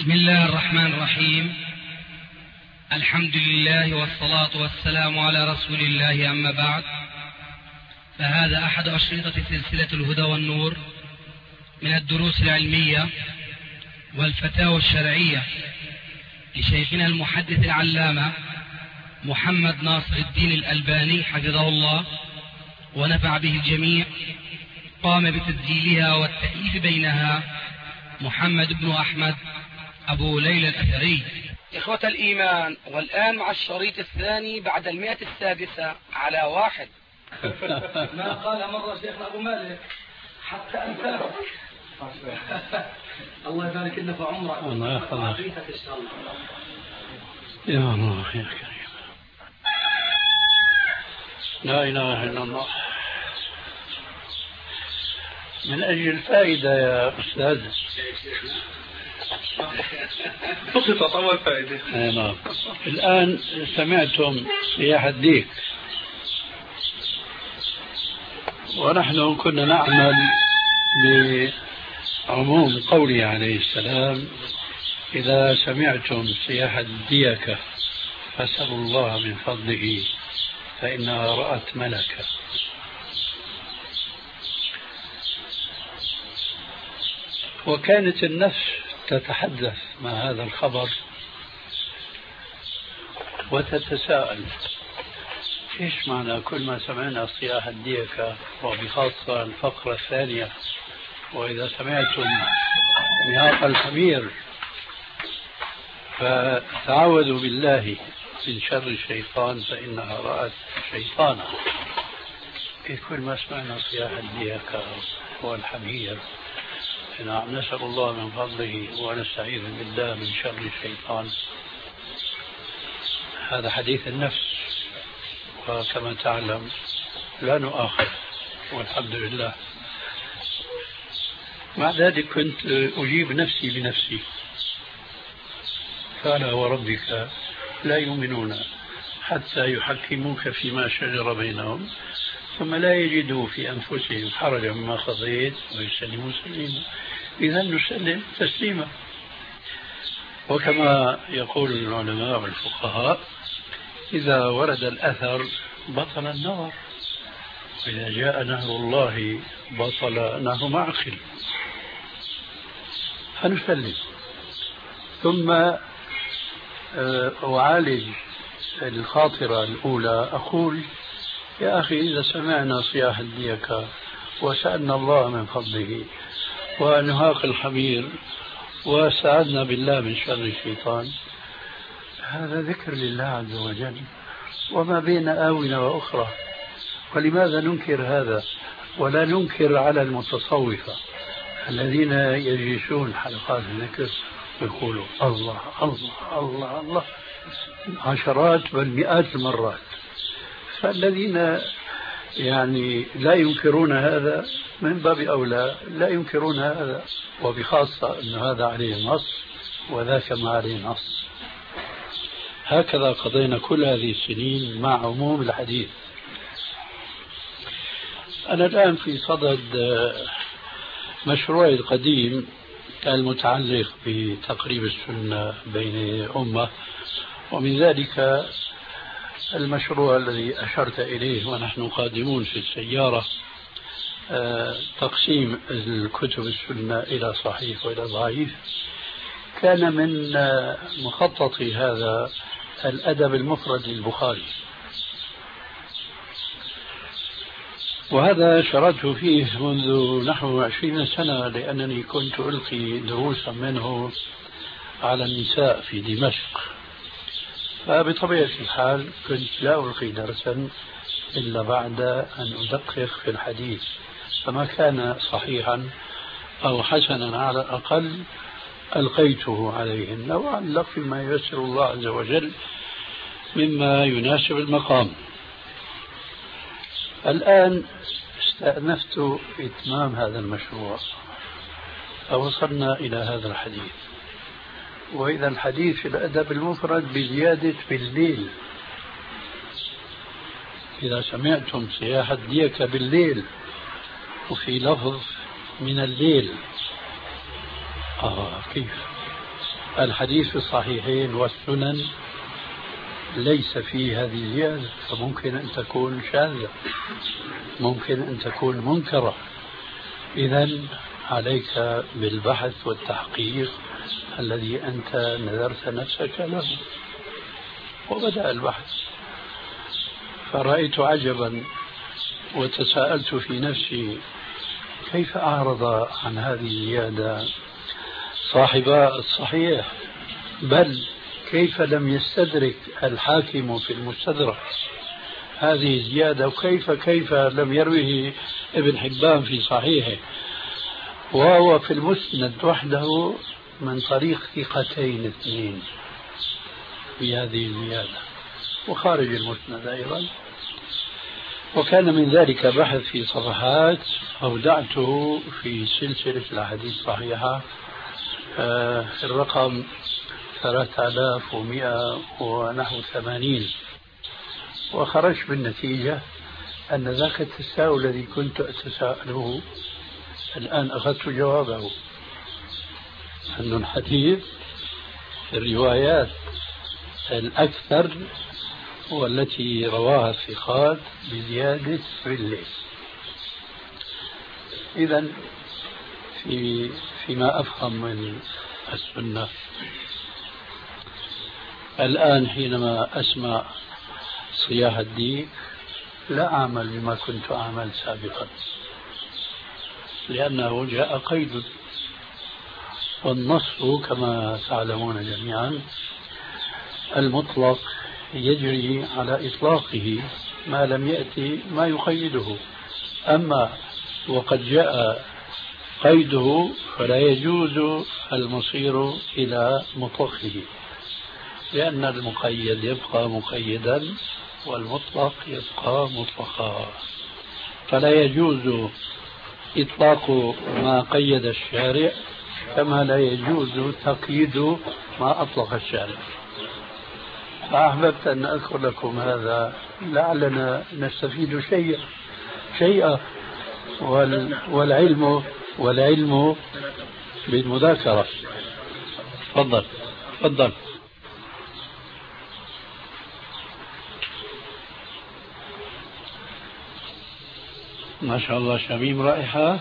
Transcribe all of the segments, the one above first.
بسم الله الرحمن الرحيم. الحمد لله والصلاة والسلام على رسول الله، أما بعد، فهذا أحد أشرطة سلسلة الهدى والنور من الدروس العلمية والفتاوى الشرعية لشيخنا المحدث العلامة محمد ناصر الدين الألباني حفظه الله ونفع به الجميع. قام بتسجيلها والتأليف بينها محمد بن أحمد أبو ليلى الأثري. إخوة الإيمان، والآن مع الشريط الثاني بعد 106 على 1. ما قال مرة شيخنا أبو مالك حتى أنت الله يبارك لنا في عمرك. الله يحفظك يا الله يا كريم. لا إله إلا الله. من أجل الفائدة يا أستاذ، بسيطة أول فائدة. نعم. الآن سمعتم سياح الديك، ونحن كنا نعمل بعموم قوله عليه السلام: إذا سمعتم سياح الديكة فاسألوا الله من فضله فإنها رأت ملكا. وكانت النفس تتحدث مع هذا الخبر وتتساءل: إيش معنى كل ما سمعنا صياح الديكة، وبخاصة الفقرة الثانية: وإذا سمعتم نهاق الحمير فتعوذوا بالله من شر الشيطان فإنها رأت شيطانا. كل ما سمعنا صياح الديكة والحمير نعم نسأل الله من فضله ونستعيذ بالله من شر الشيطان. هذا حديث النفس، وكما تعلم لا نؤاخذ والحمد لله. مع ذلك كنت أجيب نفسي بنفسي: فلا وربك لا يؤمنون حتى يحكموك فيما شجر بينهم ثم لا يجدوا في أنفسهم حرجا مما قضيت ويسلموا تسليما. إذا نسلم تسليما. وكما يقول العلماء والفقهاء: إذا ورد الأثر بطل النظر، وإذا جاء نهر الله بطل نهر معقل. فنسلم. ثم أعالج الخاطرة الأولى، أقول: يا أخي، إذا سمعنا صياح الديكة وسألنا الله من فضله ونهاق الحمير وسألنا بالله من شر الشيطان، هذا ذكر لله عز وجل وما بين آونة وأخرى. ولماذا ننكر هذا ولا ننكر على المتصوفة الذين يجلسون حلقات الذكر يقولوا الله الله الله الله عشرات بل مئات المرات؟ فالذين يعني لا ينكرون هذا من باب أولى لا ينكرون هذا، وبخاصة أن هذا عليه نص وذاك ما عليه نص. هكذا قضينا كل هذه السنين مع عموم الحديث. أنا الآن في صدد مشروعي القديم المتعلق بتقريب السنة بين أمة، ومن ذلك المشروع الذي أشرت إليه ونحن قادمون في السيارة: تقسيم الكتب السنة إلى صحيح وإلى ضعيف. كان من مخطط هذا الأدب المفرد للبخاري، وهذا شرعت فيه منذ نحو 20 سنة، لأنني كنت ألقي دروسا منه على النساء في دمشق. فبطبيعة الحال كنت لا ألقي درسا إلا بعد أن أدقق في الحديث، فما كان صحيحا أو حسنا على الأقل ألقيته عليهن وعلق فيما ييسر الله عز وجل مما يناسب المقام. الآن استأنفت إتمام هذا المشروع فوصلنا إلى هذا الحديث. وإذا الحديث في الأدب المفرد بزيادة بالليل: إذا سمعتم صياح الديكة بالليل، وفي لفظ من الليل. كيف؟ الحديث في الصحيحين والسنن ليس فيه هذه الزيادة، فممكن أن تكون شاذة، ممكن أن تكون منكرة. إذن عليك بالبحث والتحقيق الذي أنت نذرت نفسك له. وبدأ البحث، فرأيت عجبا وتساءلت في نفسي كيف أعرض عن هذه الزيادة صاحبا الصحيح، بل كيف لم يستدرك الحاكم في المستدرك هذه الزيادة، وكيف لم يروه ابن حبان في صحيحه وهو في المسند وحده من طريق ثقتين اثنين في هذه الزيادة، وخارج المسند أيضا. وكان من ذلك بحث في صفحات أودعته في سلسلة الأحاديث الصحيحة الرقم 3180، وخرجت بالنتيجة أن ذاك التساؤل الذي كنت أتساءله الآن أخذت جوابه، أن الحديث الروايات الأكثر والتي رواها الثقات بزيادة رجلين. إذن فيما أفهم من السنة الآن حينما أسمع صياح الديك لا أعمل بما كنت أعمل سابقا، لأنه جاء قيد، والنص كما تعلمون جميعا المطلق يجري على إطلاقه ما لم يأتي ما يقيده، أما وقد جاء قيده فلا يجوز المصير إلى مطلقه، لأن المقيد يبقى مقيدا والمطلق يبقى مطلقا، فلا يجوز إطلاق ما قيد الشارع كما لا يجوز تقييد ما أطلق الشارع. فأحببت أن أذكر لكم هذا لعلنا نستفيد شيئا، والعلم بالمذاكرة. تفضل. ما شاء الله شميم رائحة.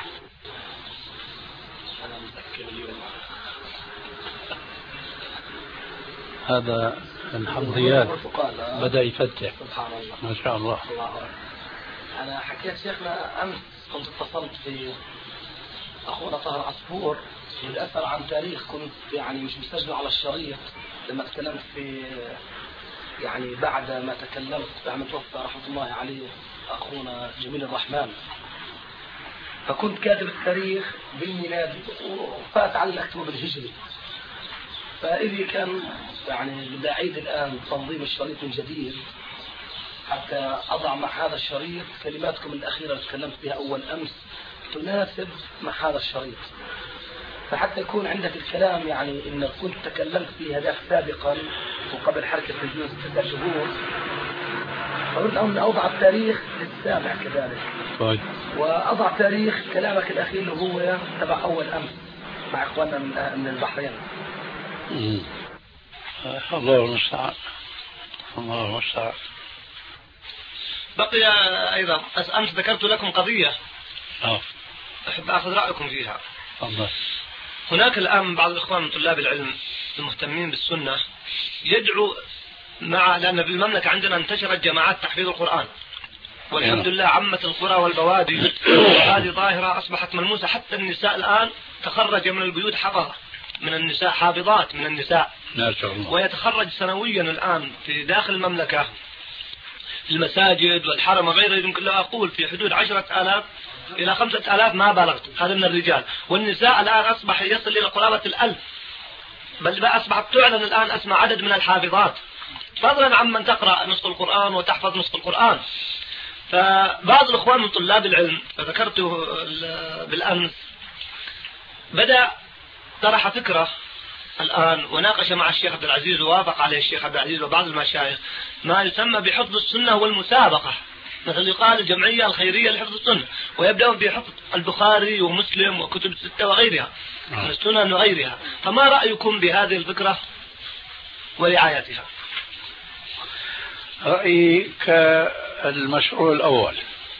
هذا الحمضيات بدأ يفتح ما شاء الله. أنا حكيت شيخنا أمس كنت اتصلت في أخونا طاهر عصفور للأثر عن تاريخ كنت يعني مش مسجل على الشريط لما تكلمت في يعني بعد ما تكلمت بعد ما توفى رحمة الله عليه أخونا جميل الرحمن، فكنت كاتب التاريخ بالميلاد وفات على الأكتوبر الهجري، فإذا كان يعني بدي أعيد الآن تنظيم الشريط من جديد حتى أضع مع هذا الشريط كلماتكم الأخيرة اللي تكلمت بها أول أمس تناسب مع هذا الشريط، فحتى يكون عندك الكلام يعني إنك كنت تكلمت في هذا سابقا وقبل حركة الجنوس 6 شهور، فقلت أن أوضع التاريخ للسامع كذلك. طيب. وأضع تاريخ كلامك الأخير اللي هو تبع أول أمس مع إخواننا من البحرين. الله المستعان. بقي أيضا أمس ذكرت لكم قضية أحب أخذ رأيكم فيها. الله. هناك الآن بعض الإخوان من طلاب العلم المهتمين بالسنة يدعو لأن في المملكة عندنا انتشرت جماعات تحفيظ القرآن، والحمد لله عمت القرى والبوادي، وهذه ظاهرة أصبحت ملموسة، حتى النساء الآن تخرج من البيوت حفظة من النساء، حافظات من النساء، ويتخرج سنويا الآن في داخل المملكة في المساجد والحرم وغيره، يمكن لا أقول في حدود 10,000 إلى 5,000 ما بلغت، هذا من الرجال. والنساء الآن أصبح يصل إلى قرابة 1000، بل أصبحت تعلن الآن أسمى عدد من الحافظات، فضلا عن من تقرأ نصف القرآن وتحفظ نصف القرآن. فبعض الإخوان من طلاب العلم فذكرته بالأمس بدأ طرح فكرة الآن وناقش مع الشيخ عبد العزيز ووافق عليه الشيخ عبد العزيز وبعض المشايخ ما يسمى بحفظ السنة والمسابقة مثل يقال الجمعية الخيرية لحفظ السنة، ويبدأون بحفظ البخاري ومسلم وكتب الستة وغيرها من السنن وغيرها. فما رأيكم بهذه الفكرة ورعايتها؟ رأيي كالمشروع الأول،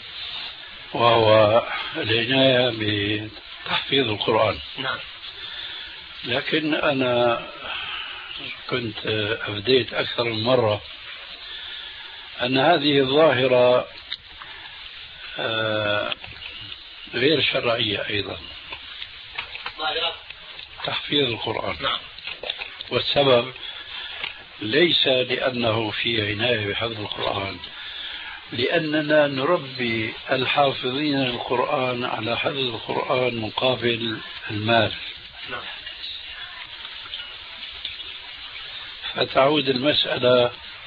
وهو العناية بتحفيظ القرآن. نعم. لكن أنا كنت أبديت أكثر من مرة أن هذه الظاهرة غير شرعية أيضا، تحفيظ القرآن. نعم. والسبب ليس لأنه في عناية بحفظ القرآن، لأننا نربي الحافظين للقرآن على حفظ القرآن مقابل المال. نعم. فتعود المسألة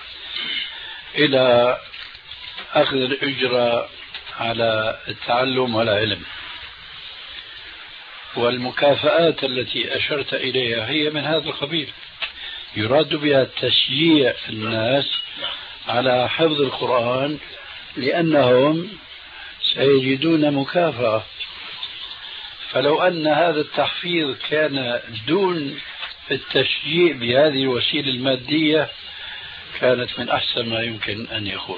إلى أخذ الأجرة على التعلم والعلم، والمكافآت التي أشرت إليها هي من هذا القبيل، يراد بها تشجيع الناس على حفظ القرآن لأنهم سيجدون مكافأة. فلو أن هذا التحفيظ كان دون التشجيع بهذه الوسيلة المادية كانت من أحسن ما يمكن أن يكون.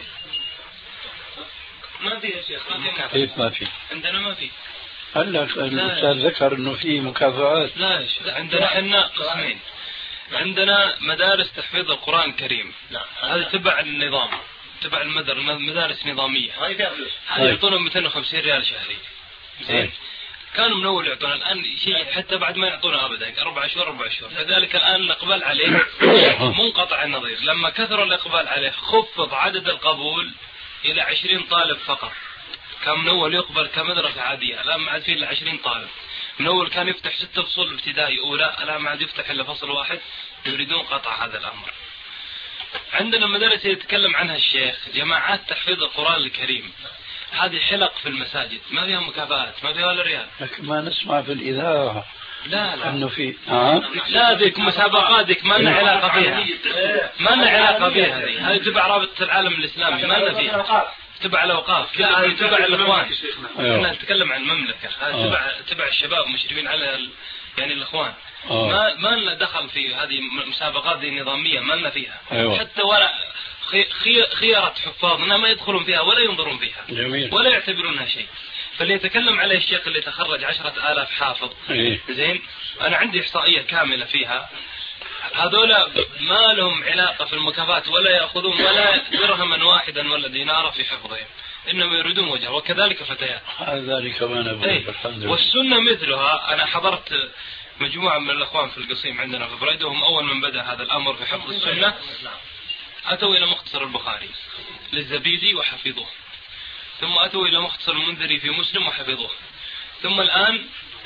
ما في يا شيخ، كيف ما في؟ عندنا ما في. هلا الأستاذ ذكر أنه في مكافآت. لا يا شيخ، عندنا حنا قسمين. عندنا مدارس تحفيظ القرآن الكريم، هذه تبع النظام، تبع المدارس نظامية، هذه يعطونا 250 ريال شهري. زين. كانوا من أول يعطونا، الآن شيء حتى بعد ما يعطونا أبدا 4 شهور. فذلك الآن الإقبال عليه منقطع النظير. لما كثر الإقبال عليه خفض عدد القبول إلى 20 طالب فقط. كان من أول يقبل كمدرسة عادية، الآن ما عاد فيه إلا 20 طالب. من أول كان يفتح 6 فصول ابتدائي أولى، الآن ما عاد يفتح إلا فصل واحد. يريدون قطع هذا الأمر. عندنا مدرسة يتكلم عنها الشيخ، جماعات تحفيظ القرآن الكريم، هذه حلق في المساجد، ما فيها مكافآت، ما فيها ولا ريال. لكن ما نسمع في الإذاعة لا أنه في لا ذيك مسابقات، ذيك ما لنا علاقة فيها، ما لنا علاقة فيها. هذه تبع رابطة العالم الإسلامي، ما لنا فيها. تبع الأوقاف، لا هذه تبع الإخوان. احنا نتكلم عن المملكة، هذه تبع الشباب مشرفين على يعني الإخوان. ما لنا دخل في هذه المسابقات دي النظامية، ما لنا فيها. حتى ولا خيارة حفاظنا ما يدخلون فيها ولا ينظرون فيها. جميل. ولا يعتبرونها شيء. فاللي يتكلم عليه الشيخ اللي تخرج 10,000 حافظ، زين، أنا عندي إحصائية كاملة فيها، هذولا ما لهم علاقة في المكافآت ولا يأخذون ولا درهما واحدا ولا دينارا في حفظهم، إنما يريدون وجهه. وكذلك فتيات. ذلك ما نقول. الحمد لله. والسنة مثلها. أنا حضرت مجموعة من الأخوان في القصيم عندنا في بريدة، وهم أول من بدأ هذا الأمر في حفظ السنة أتوا إلى مختصر البخاري للزبيدي وحفظوه، ثم أتوا إلى مختصر المنذري في مسلم وحفظوه، ثم الآن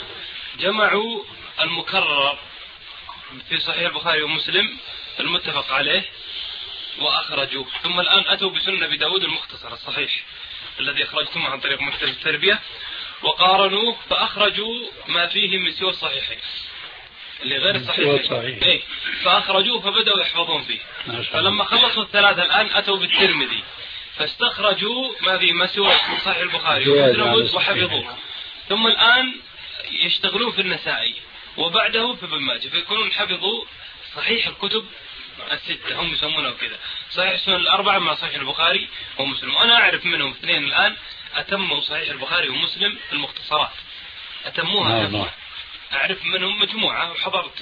جمعوا المكرر في صحيح البخاري ومسلم المتفق عليه وأخرجوه، ثم الآن أتوا بسنة أبي داود المختصر الصحيح الذي أخرجتم عن طريق مكتب التربية، وقارنوه فأخرجوا ما فيه من سوى الصحيحين اللي غير الصحيح. فأخرجوه فبدأوا يحفظون فيه. فلما خلصوا الثلاثة الآن أتوا بالترمذي فاستخرجوا ما فيه ما سوى صحيح البخاري ومسلم وحفظوه، ثم الآن يشتغلون في النسائي وبعده في ابن ماجه، فيكونون حفظوا صحيح الكتب الستة، هم يسمونه كذا، صحيح السنن الأربعة مع صحيح البخاري ومسلم. وأنا أعرف منهم 2 الآن أتموا صحيح البخاري ومسلم في المختصرات، أتموها. أعرف منهم مجموعة،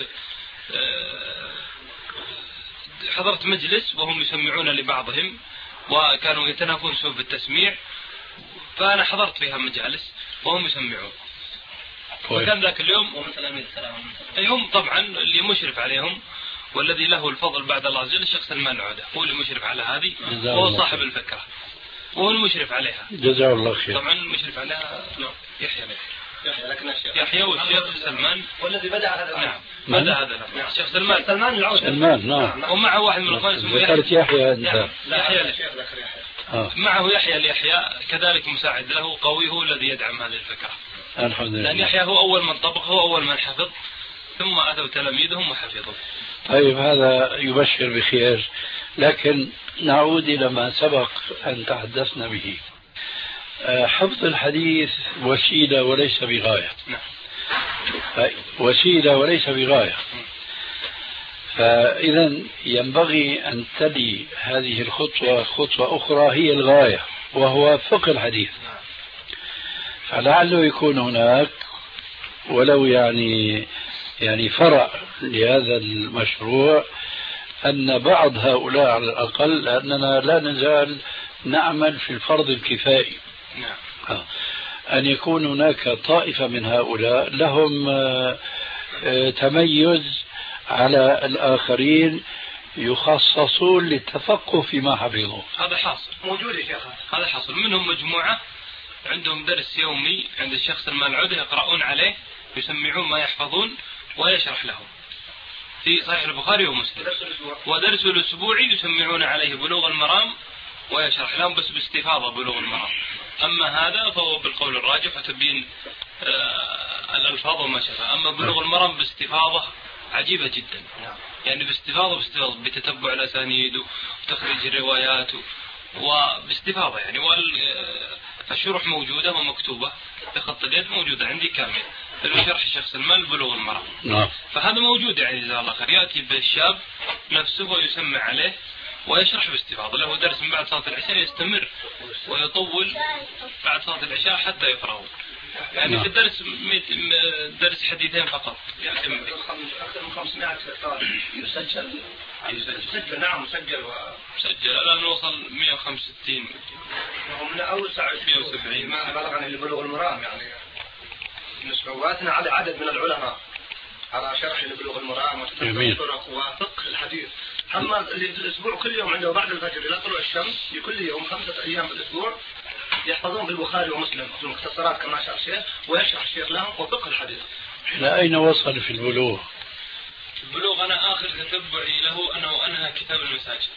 حضرت مجلس وهم يسمعون لبعضهم وكانوا يتنافسون في التسميع، فأنا حضرت فيها مجالس وهم يسمعون. وكان ذاك اليوم هم طبعا اللي مشرف عليهم والذي له الفضل بعد الله عز وجل الشيخ سلمان العودة، هو اللي مشرف على هذه، وهو صاحب الفكرة وهو المشرف عليها. جزاه الله خير. طبعا المشرف عليها يحيى والشيخ سلمان والذي بدأ هذا. نعم بدأ هذا الشيخ سلمان العودة. سلمان نعم. ومعه واحد من الأخوان اسمه يحيى. أنت يحيى معه يحيى اليحيى كذلك مساعد له قوي، هو الذي يدعم هذه الفكرة. الحمد لله. لأن يحيى هو أول من طبق، هو أول من حفظ، ثم أتوا تلاميذهم وحفظوا. طيب هذا يبشر بخير، لكن نعود إلى ما سبق أن تحدثنا به. حفظ الحديث وسيلة وليس بغاية. وسيلة وليس بغاية. فإذا ينبغي أن تلي هذه الخطوة خطوة أخرى هي الغاية، وهو فقه الحديث. فلعله يكون هناك ولو يعني فرع لهذا المشروع، أن بعض هؤلاء على الأقل، لأننا لا نزال نعمل في الفرض الكفائي، أن يكون هناك طائفة من هؤلاء لهم تميز على الآخرين، يخصصون للتفقه فيما حفظوا. هذا حاصل موجود يا شيخ. هذا حاصل. منهم مجموعة عندهم درس يومي عند الشخص الملعود يقرؤون عليه، يسمعون ما يحفظون ويشرح لهم في صحيح البخاري ومسلم. ودرس الأسبوعي يسمعون عليه بلوغ المرام ويشرح لهم بس باستفاضة بلوغ المرام. أما هذا فهو بالقول الراجح وتبين الألفاظ وما شابه. أما بلوغ المرام باستفاضة عجيبة جدا، يعني باستفاضة بتتبع الأسانيد وتخريج الروايات وباستفاضة يعني. الشروح موجودة ومكتوبة بخط اليد، موجودة عندي كاملة في شرح شخص المال بلوغ المرام. فهذا موجود يعني جزاه الله خير. يأتي بالشاب نفسه ويسمع عليه ويشرح باستفاضة. له درس من بعد صلاة العشاء يستمر ويطول بعد صلاة العشاء حتى يفرغ. يعني في الدرس درس حديثين فقط يعني أكثر من 500 طالب يسجل. نعم مسجل الآن وصل 165 ومن أوسع 170 ما بلغنا اللي بلوغ المرام. يعني نسبواتنا على عدد من العلماء على شرح لبلوغ المرام والطرق وفقه الحديث. أما اللي في الأسبوع كل يوم عنده بعد الفجر إلى طلوع الشمس في كل يوم 5 أيام في الأسبوع يحفظون بالبخاري ومسلم في المختصرات كما شاء الشيخ، ويشرح الشيخ لهم وفقه الحديث. إلى أين وصل في البلوغ؟ البلوغ أنا آخر تتبعي له أنه أنهى كتاب المساجد.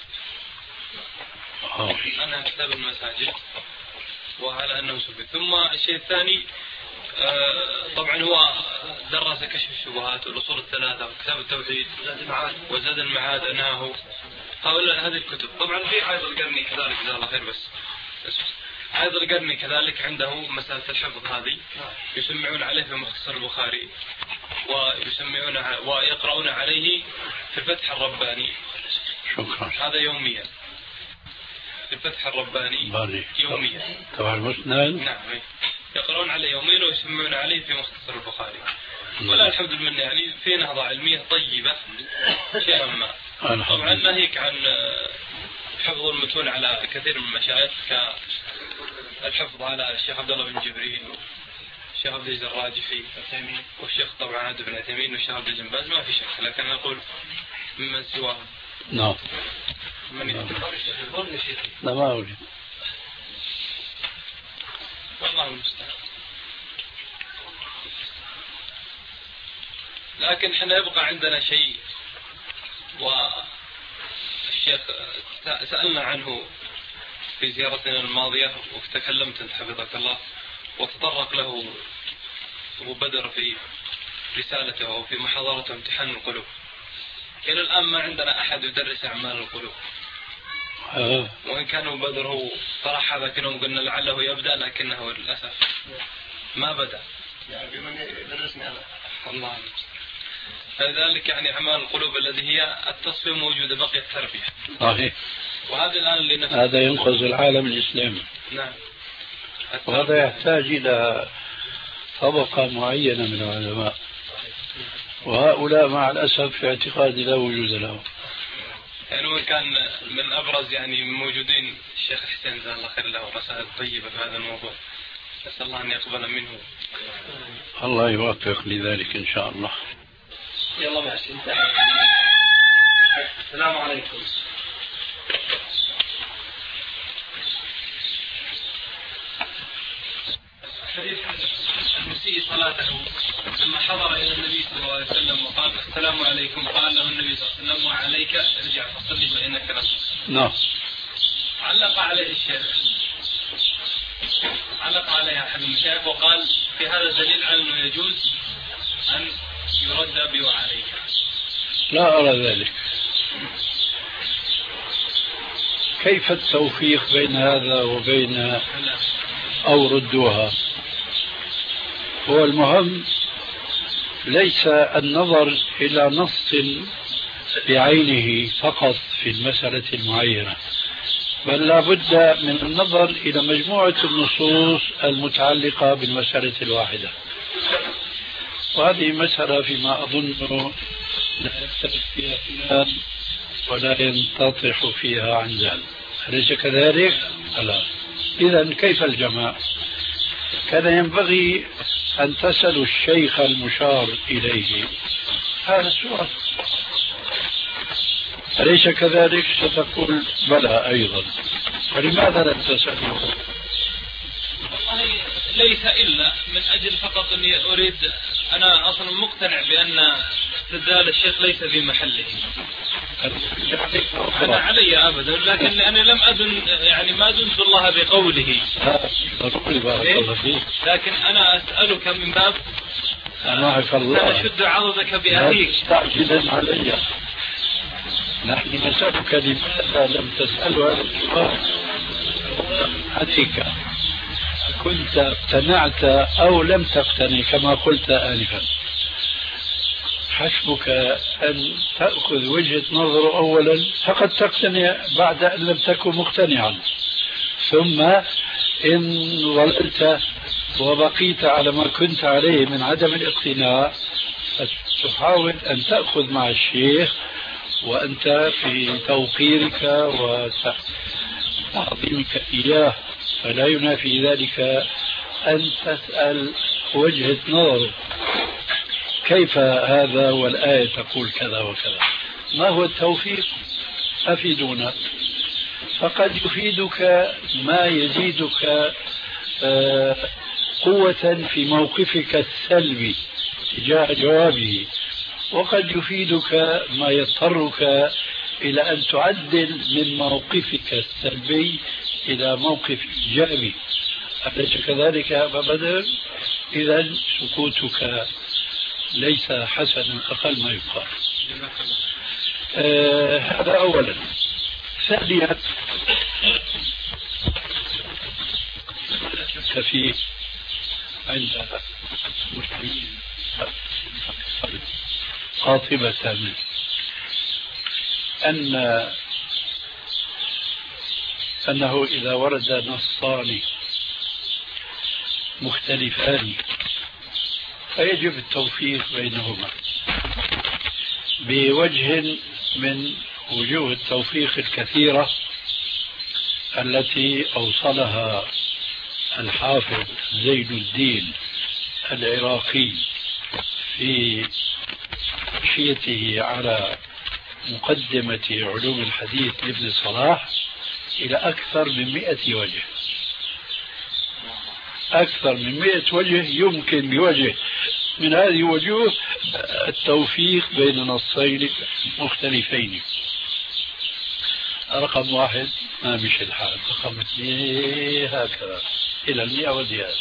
أنهى كتاب المساجد وعلى أنه سبب. ثم الشيء الثاني طبعا هو درس كشف الشبهات والأصول الثلاثة وكتاب التوحيد وزاد المعاد أنهاه. هؤلاء هذه الكتب. طبعا في عايض القرني كذلك جزاه الله خير. بس عايض القرني كذلك عنده مسألة الحفظ هذه يسمعون عليه في مختصر البخاري ويقرؤون عليه في الفتح الرباني. شكرا. هذا يوميا في الفتح الرباني يوميا. طبعا مسند. نعم يقرؤون عليه يوميا ويسمعون عليه في مختصر البخاري. ولا الحمد لله يعني في نهضة علمية طيبة شيئا ما. طبعا ناهيك عن حفظ المتون على كثير من المشايخ كالحفظ على الشيخ عبد الله بن جبريل والشيخ عبد العزيز الراجحي والشيخ طبعا عبد بن عثيمين والشيخ عبد الجن باز ما في شك، لكن أقول ممن سواه. نعم. من يتبع لا ما أريد. والله المستعان. لكن احنا يبقى عندنا شيء والشيخ سألنا عنه في زيارتنا الماضية وتكلمت انت حفظك الله وتطرق له أبو بدر في رسالته أو في محاضرته امتحان القلوب. إلى الآن ما عندنا أحد يدرس أعمال القلوب. وإن كان أبو بدر هو طرح هذا كلهم قلنا لعله يبدأ لكنه للأسف ما بدأ. يعني بمن يدرسني أنا الله. فلذلك يعني أعمال القلوب الذي هي التصفية موجودة بقي التربية. صحيح. وهذا الآن اللي هذا ينقذ العالم الإسلامي. نعم. وهذا يحتاج إلى طبقة معينة من العلماء، وهؤلاء مع الأسف في اعتقادي لا وجود لهم. يعني هو كان من أبرز يعني موجودين الشيخ حسين جزاه الله خير له مسائل طيبة في هذا الموضوع. نسأل الله أن يقبل منه. الله يوفق لذلك إن شاء الله. يلا ماشي. السلام عليكم. حديث المسيء صلاته لما حضر إلى النبي صلى الله عليه وسلم وقال السلام عليكم، قال له النبي صلى الله عليه وسلم وعليك ارجع فصلي فإنك نصر. نعم. علق عليه الشيخ، علق عليها أحد المشايخ وقال في هذا دليل على أنه يجوز أن يرد بي وعليك. لا أرى ذلك. كيف التوفيق بين هذا وبين أو ردوها؟ هو المهم ليس النظر إلى نص بعينه فقط في المسألة المعينة، بل لا بد من النظر إلى مجموعة النصوص المتعلقة بالمسألة الواحدة. وهذه مسألة فيما أظن لا يختلف فيها اثنان ولا ينتطح فيها عنزان، أليس كذلك؟ لا. إذن كيف الجمع؟ كان ينبغي أن تسألوا الشيخ المشار إليه هذا السؤال، أليس كذلك؟ ستقول بلى أيضا، فلماذا لم تسأله؟ والله ليس إلا من أجل فقط أني أريد، أنا أصلا مقتنع بأن استدلال الشيخ ليس في محله، أنا علي أبدا، لكن أنا لم أدن يعني ما دنت الله بقوله، لكن أنا أسألك من باب لا أشد عضدك بأخيك. مستعجلا علي، نحن نسألك لماذا لم تسأل هذا السؤال عليك؟ كنت اقتنعت أو لم تقتنع كما قلت آنفا، حسبك أن تأخذ وجهة نظر أولا فقد تقتنع بعد أن لم تكن مقتنعا، ثم إن ظللت وبقيت على ما كنت عليه من عدم الاقتناع فتحاول أن تأخذ مع الشيخ وأنت في توقيرك وتعظيمك إياه، فلا ينافي ذلك أن تسأل وجهة نظر كيف هذا والآية تقول كذا وكذا، ما هو التوفيق؟ أفيدونا. فقد يفيدك ما يزيدك قوة في موقفك السلبي تجاه جوابه، وقد يفيدك ما يضطرك إلى أن تعدل من موقفك السلبي إلى موقف إيجابي، أليس كذلك يا أبا بدر؟ إذا سكوتك ليس حسنا أقل ما يقال. هذا أولا. ثانيا، فيه عند المسلمين قاطبة أنه إذا ورد نصان مختلفان فيجب التوفيق بينهما بوجه من وجوه التوفيق الكثيرة التي أوصلها الحافظ زين الدين العراقي في حاشيته على مقدمة علوم الحديث لابن صلاح إلى أكثر من 100 وجه، أكثر من 100 وجه يمكن بوجه من هذه الوجوه التوفيق بين نصين مختلفين. رقم 1 ما مشي الحال، رقم 2 هكذا إلى 100 وزيادة.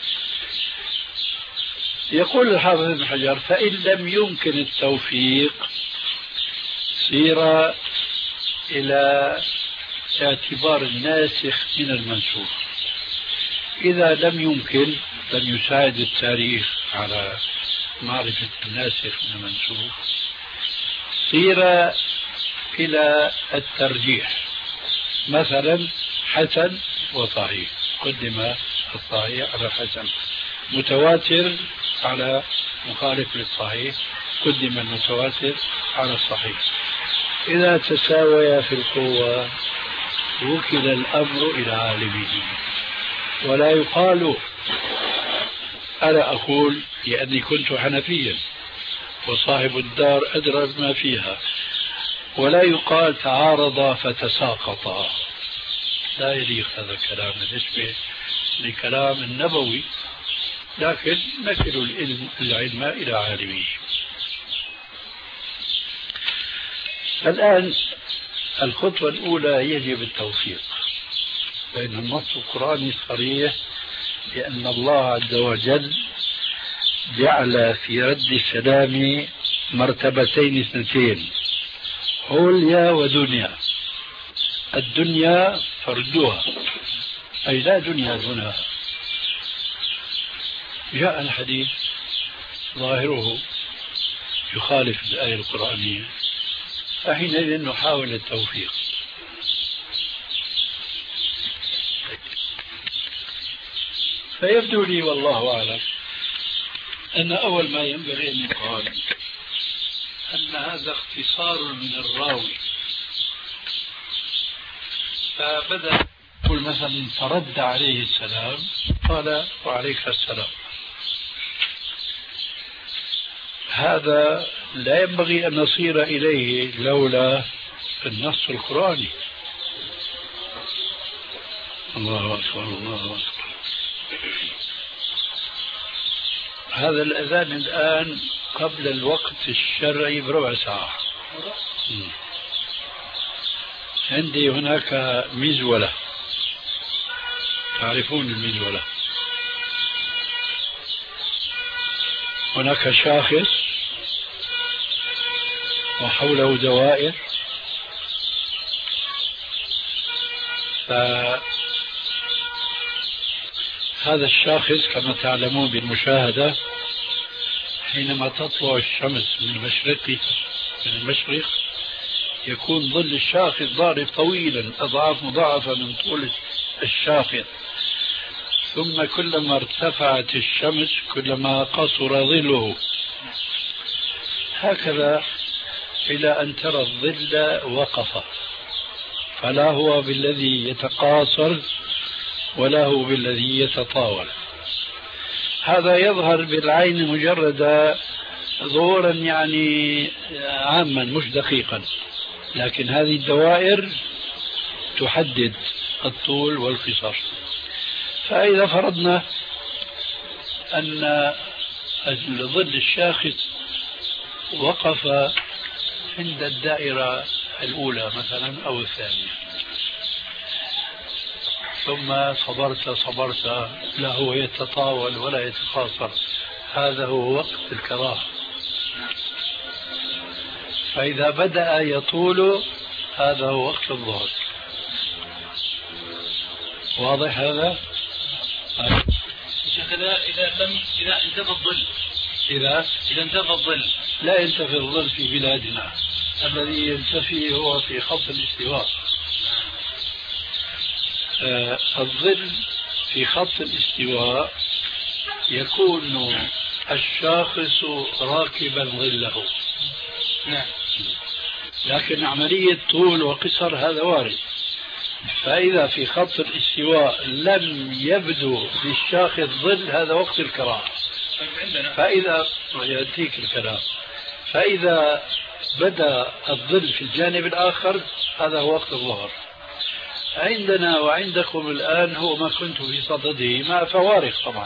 يقول الحافظ ابن حجر: فإن لم يمكن التوفيق سير إلى اعتبار الناسخ من المنسوخ. إذا لم يمكن، لم يساعد التاريخ على معرفة الناسخ من المنسوخ، سير إلى الترجيح، مثلا حسن وصحيح، قدم الصحيح على الحسن، متواتر على مخالف للصحيح، قدم المتواتر على الصحيح. إذا تساويا في القوة وكل الأمر إلى عالمه، ولا يقال أنا أقول لأني كنت حنفيا وصاحب الدار أدرى بما فيها، ولا يقال تعارضا فتساقطا، لا يليق هذا الكلام بالنسبة لكلام النبوي، لكن نكل العلم إلى عالمه. الآن الخطوة الأولى يجب التوفيق بين النص القرآني الصريح بأن الله عز وجل جعل في رد السلام مرتبتين اثنتين، عليا ودنيا. الدنيا فردها، أي لا دنيا هنا. جاء الحديث ظاهره يخالف الآية القرآنية، فحينئذ نحاول التوفيق. فيبدو لي والله أعلم أن أول ما ينبغي أن يقال أن هذا اختصار من الراوي، فبدأ يقول مثلا فرد عليه السلام قال وعليك السلام. هذا لا ينبغي أن نصير إليه لولا النص القرآني. الله أكبر الله أكبر. هذا الأذان الآن قبل الوقت الشرعي بربع ساعة. عندي هناك مزولة، تعرفون المزولة؟ هناك شاخص وحوله دوائر، فهذا الشاخص كما تعلمون بالمشاهدة حينما تطلع الشمس من المشرق يكون ظل الشاخص ضارب طويلا أضعاف مضاعفة من طول الشاخص، ثم كلما ارتفعت الشمس كلما قصر ظله، هكذا إلى أن ترى الظل وقف، فلا هو بالذي يتقاصر ولا هو بالذي يتطاول. هذا يظهر بالعين مجرد ظهورا يعني عاما مش دقيقا، لكن هذه الدوائر تحدد الطول والقصر. فإذا فرضنا أن الظل الشاخص وقف عند الدائرة الأولى مثلا أو الثانية، ثم صبرت لا هو يتطاول ولا يتقاصر، هذا هو وقت الكراهة. فإذا بدأ يطول هذا هو وقت الظهر. واضح هذا؟ شيخ إذا انتفى الظل، إذا انتفى الظل، لا ينتفي الظل في بلادنا، الذي ينتفي هو في خط الاستواء. الظل في خط الاستواء يكون الشاخص راكبا ظله. نعم. لكن عملية طول وقصر هذا وارد. فإذا في خط الاستواء لم يبدو للشاخص ظل هذا وقت الكراهة. فإذا يأتيك الكلام، فإذا بدأ الظل في الجانب الآخر هذا هو وقت الظهر. عندنا وعندكم الآن هو ما كنت في صدده مع فوارق طبعا.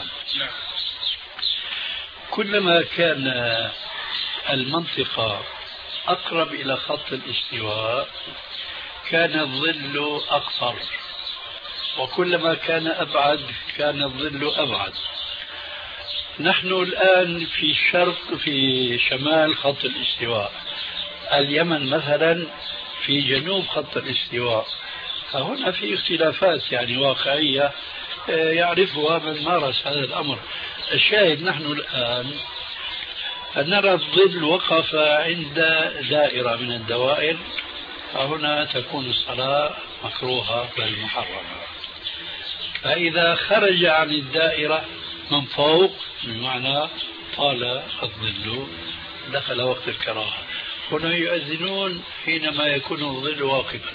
كلما كان المنطقة أقرب إلى خط الاستواء كان الظل أقصر، وكلما كان أبعد كان الظل أبعد. نحن الآن في في شمال خط الاستواء، اليمن مثلا في جنوب خط الاستواء، فهنا في اختلافات يعني واقعية يعرفها من مارس هذا الأمر. الشاهد نحن الآن أن نرى الظل وقف عند دائرة من الدوائر، فهنا تكون الصلاة مكروهة بل محرمة. فإذا خرج عن الدائرة من فوق بمعنى طال الظل دخل وقت الكراهة. هنا يؤذنون حينما يكون الظل واقفا،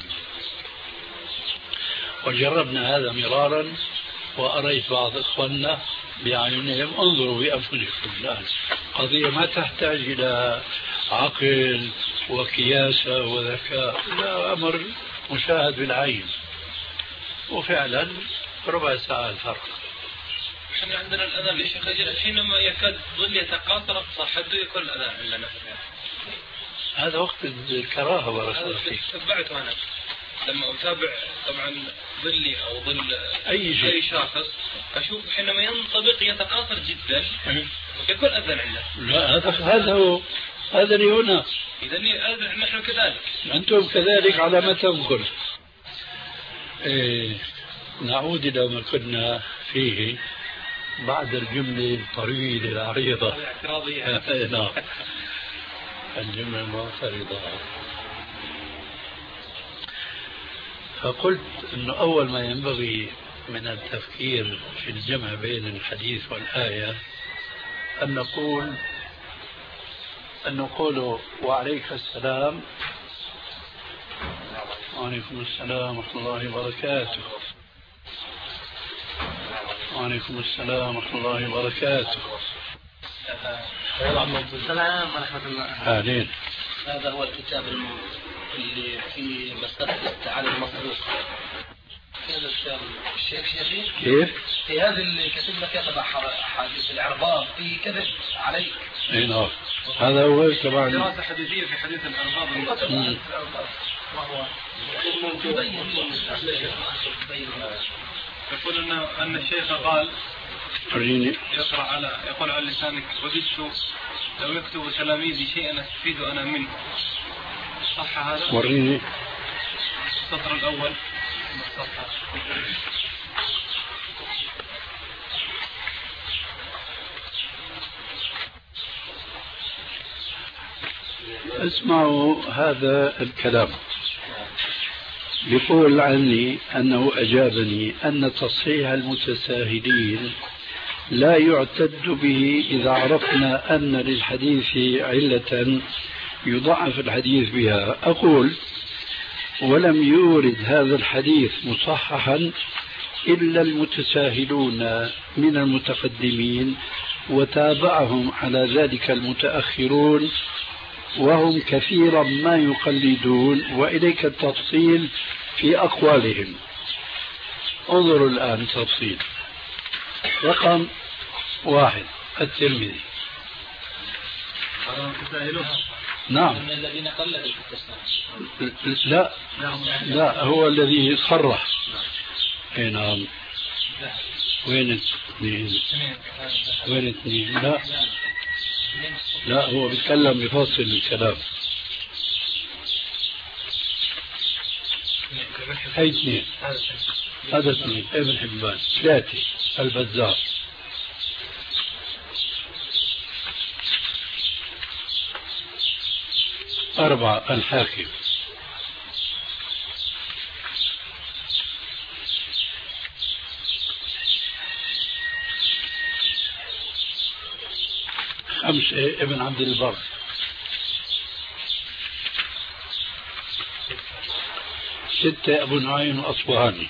وجربنا هذا مرارا، وأريت بعض إخواننا بأعينهم انظروا بأنفسكم الآن. قضية ما تحتاج إلى عقل وكياسة وذكاء، لا، أمر مشاهد بالعين، وفعلا ربع ساعة الفرق. احنا عندنا الأذان يا شيخ حينما يكاد الظل يتقاطر أقصى حده يكون الأذان عندنا. هذا وقت الكراهة بارك الله فيك. تبعته أنا لما أتابع طبعا ظلي أو ظل أي شخص أشوف حينما ينطبق يتقاطر جدا يكون أذان عنده. لا هذا هو، هذا اللي هنا. إذا نحن كذلك. أنتم كذلك على ما تنقل. نعود إلى ما كنا فيه بعد الجملة الطويلة العريضة. نعم، الجملة المعترضة. فقلت أنه أول ما ينبغي من التفكير في الجمع بين الحديث والآية أن نقول وعليك السلام وعليكم السلام ورحمة الله وبركاته. وعليكم السلام ورحمة الله وبركاته. السلام ورحمة الله. أهلين. هذا هو الكتاب اللي في مسألة التعالي المصروف. كيف؟ في هذا اللي كتب لك يتبع حديث العرباض في كذب عليك. اي نعم، هذا هو طبعا دراسة حديثية في حديث العرباض. يقول أن الشيخ قال يقول على لسانك وددت لو يكتب تلاميذي شيئا استفيد أنا منه. صح هذا؟ وريني السطر الأول. اسمعوا هذا الكلام. يقول عني أنه أجابني أن تصحيح المتساهلين لا يعتد به إذا عرفنا أن للحديث علة يضعف الحديث بها. أقول ولم يورد هذا الحديث مصححا إلا المتساهلون من المتقدمين، وتابعهم على ذلك المتأخرون، وهم كثيرا ما يقلدون، وإليك التفصيل في أقوالهم. انظروا الآن التفصيل. رقم 1 الترمذي. نعم. الذين قلدوا لا هو الذي صرح. اي نعم. وين اثنين؟ لا هو بيتكلم بفصل الكلام. هاي اثنين، هذا اثنين ابن حبان، 3 البزار، 4 الحاكم، 5 ابن عبد البر، 6 أبو نعيم الأصبهاني،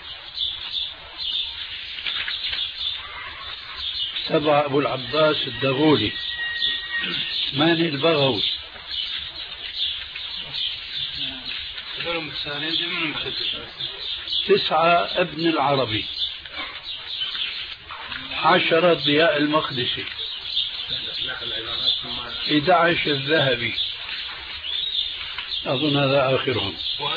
7 أبو العباس الدغولي، 8 البغوي، 9 ابن العربي، 10 ضياء المقدسي، 11 الذهبي، أظن هذا آخرهم.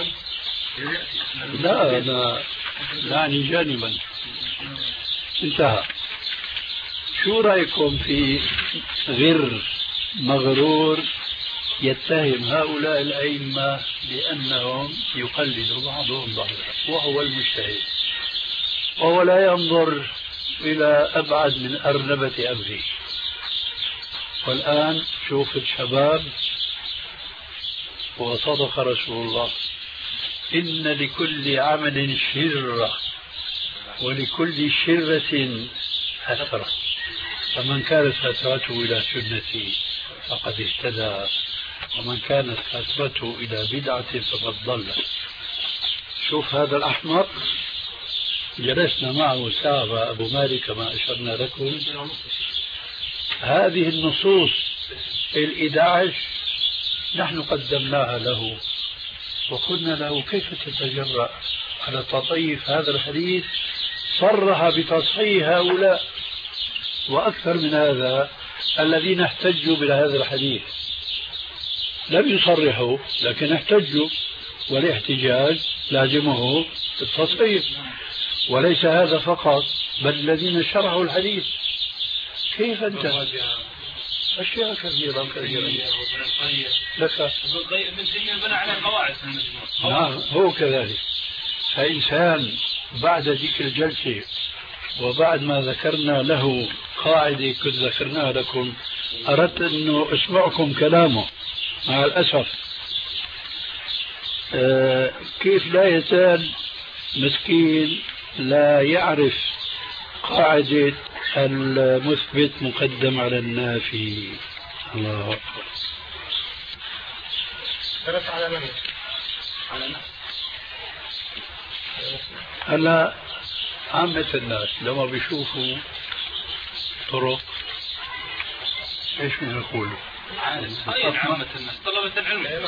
لا أنا يعني جانبا انتهى. شو رأيكم في غر مغرور يتهم هؤلاء الأئمة بأنهم يقلد بعضهم بعضا وهو المجتهد، وهو لا ينظر إلى أبعد من أرنبة أبره؟ والآن شوف الشباب، وصدق رسول الله: إن لكل عمل شرة ولكل شرة فترة، فمن كانت فترته إلى سنتي فقد اهتدى، ومن كانت فترته إلى بدعة فقد ضل. شوف هذا الأحمق، جلسنا معه ساعة أبو مالك كما أشرنا لكم. هذه النصوص 11 نحن قدمناها له، وقلنا له: كيف تتجرأ على تضعيف هذا الحديث؟ صرح بتصحيح هؤلاء، وأكثر من هذا الذين احتجوا بهذا الحديث لم يصرحوا لكن احتجوا، والاحتجاج لازمه التصحيح. وليس هذا فقط، بل الذين شرحوا الحديث. كيف أنت؟ أشياء كثيرة لك. من تيمية بنى على قواعد. نعم هو كذلك. فإنسان بعد ذيك الجلسة وبعد ما ذكرنا له قاعدة كنت ذكرناها لكم أردت أنه أسمعكم كلامه. مع الأسف كيف لا يزال مسكين لا يعرف قاعدة المثبت مقدم على النافي. الله أكبر. درس على من؟ هلا عامة الناس لما بيشوفوا طرق ايش بيقولوا؟ عامة الناس طلبة العلم.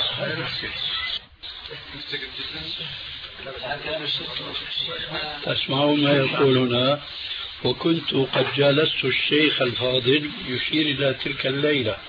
تسمعون ما يقولون. وكنت قد جالست الشيخ الفاضل يشير إلى تلك الليلة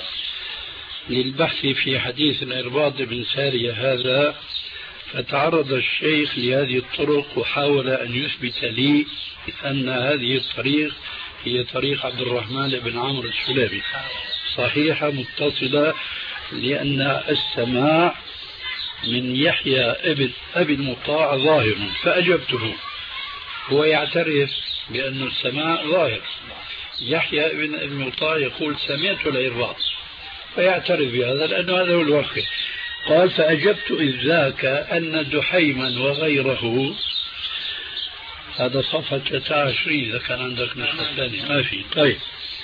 للبحث في حديث الإرباض بن سارية هذا، فتعرض الشيخ لهذه الطرق وحاول أن يثبت لي أن هذه الطريق هي طريق عبد الرحمن بن عمرو السلمي صحيحة متصلة، لأن السماع من يحيى ابن أبي المطاع ظاهر. فأجبته، هو يعترف بأن السماع ظاهر. يحيى ابن أبي المطاع يقول سمعت الإرباض، فيعترف بهذا لأنه هذا هو الواقع. قال فأجبت إذ ذاك أن دحيما وغيره، هذا صفحة 23 إذا كان عندك نسخة ثانية ما في. طيب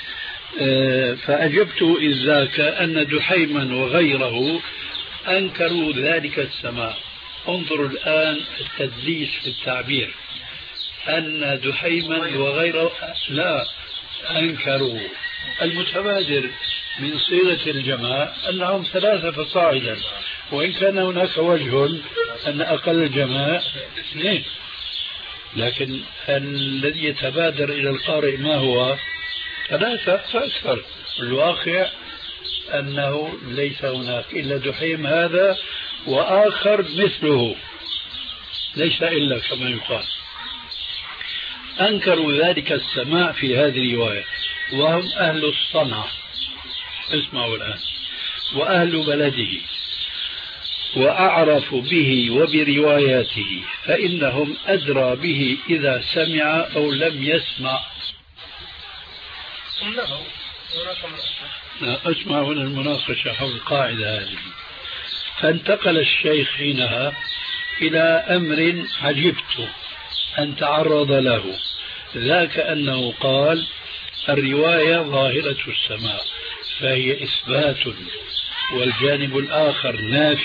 فأجبت إذ ذاك أن دحيما وغيره أنكروا ذلك السماع. انظروا الآن التدليس في التعبير، أن دحيما وغيره لا أنكروا. المتبادر من صيغة الجماعة أنهم ثلاثة فصاعدا، وإن كان هناك وجه أن أقل الجماعة اثنين، لكن الذي يتبادر إلى القارئ ما هو؟ ثلاثة فأكثر. الواقع أنه ليس هناك إلا دحيم هذا وآخر مثله، ليس إلا كما يقال. أنكروا ذلك السماع في هذه الرواية، وهم أهل الصنعة، اسمعوا الآن، وأهل بلده، وأعرف به وبرواياته، فإنهم أدرى به إذا سمع أو لم يسمع. أسمع هنا المناقشة حول القاعدة هذه. فانتقل الشيخ حينها إلى أمر عجبت أن تعرض له، ذاك أنه قال الرواية ظاهرة السماع فهي إثبات والجانب الآخر ناف،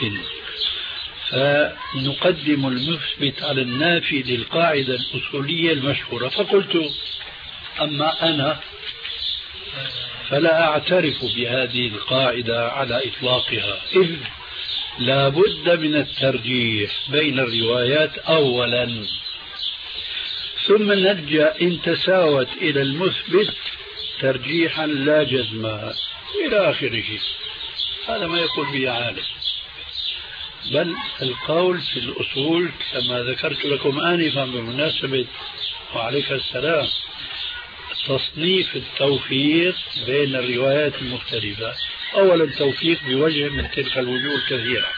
فنقدم المثبت على النافي للقاعدة الأصولية المشهورة. فقلت أما أنا فلا أعترف بهذه القاعدة على إطلاقها، إذ لا بد من الترجيح بين الروايات أولا، ثم نرجع إن تساوت إلى المثبت ترجيحا لا جزما إلى آخره. هذا ما يقول به عالم، بل القول في الأصول كما ذكرت لكم آنفا بمناسبة وعليك السلام تصنيف التوفيق بين الروايات المختلفة. أولا توفيق بوجه من تلك الوجوه الكثيرة،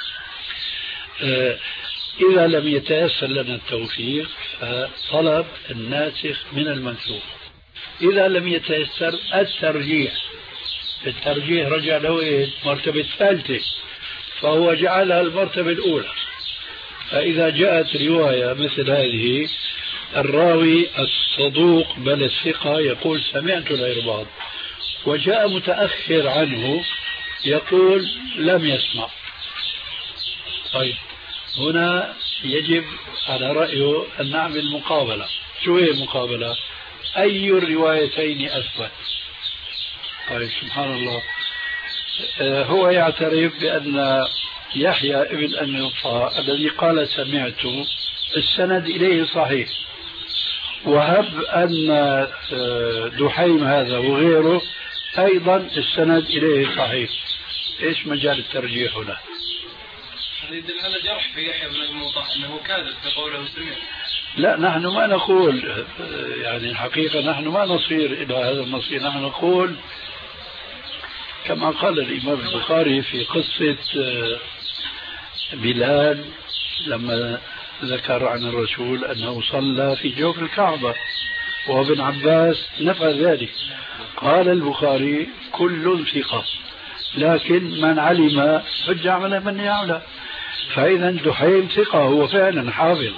إذا لم يتيسر لنا التوفيق فطلب الناسخ من المنسوخ، إذا لم يتيسر الترجيح. الترجيح رجع له مرتبة ثالثة، فهو جعلها المرتبة الأولى. فإذا جاءت رواية مثل هذه الراوي الصدوق بل الثقة يقول سمعت الإرباض، وجاء متأخر عنه يقول لم يسمع، طيب هنا يجب على رأيه أن نعمل مقابلة. شو هي المقابلة؟ أي الروايتين أثبت؟ طيب سبحان الله، هو يعترف بأن يحيى ابن المطاع الذي قال سمعت السند إليه صحيح، وهب أن دحيم هذا وغيره أيضا السند إليه صحيح، إيش مجال الترجيح هنا؟ يدل على جرح في يحيى بن المطاع أنه كاذب في قوله سمعت. لا نحن ما نقول، يعني الحقيقة نحن ما نصير إلى هذا المصير. نحن نقول كما قال الإمام البخاري في قصة بلال لما ذكر عن الرسول أنه صلى في جوف الكعبة، وابن عباس نفى ذلك. قال البخاري كل ثقة، لكن من علم حج على من يعلم. فإذا دحيم ثقة، هو فعلا حافظ،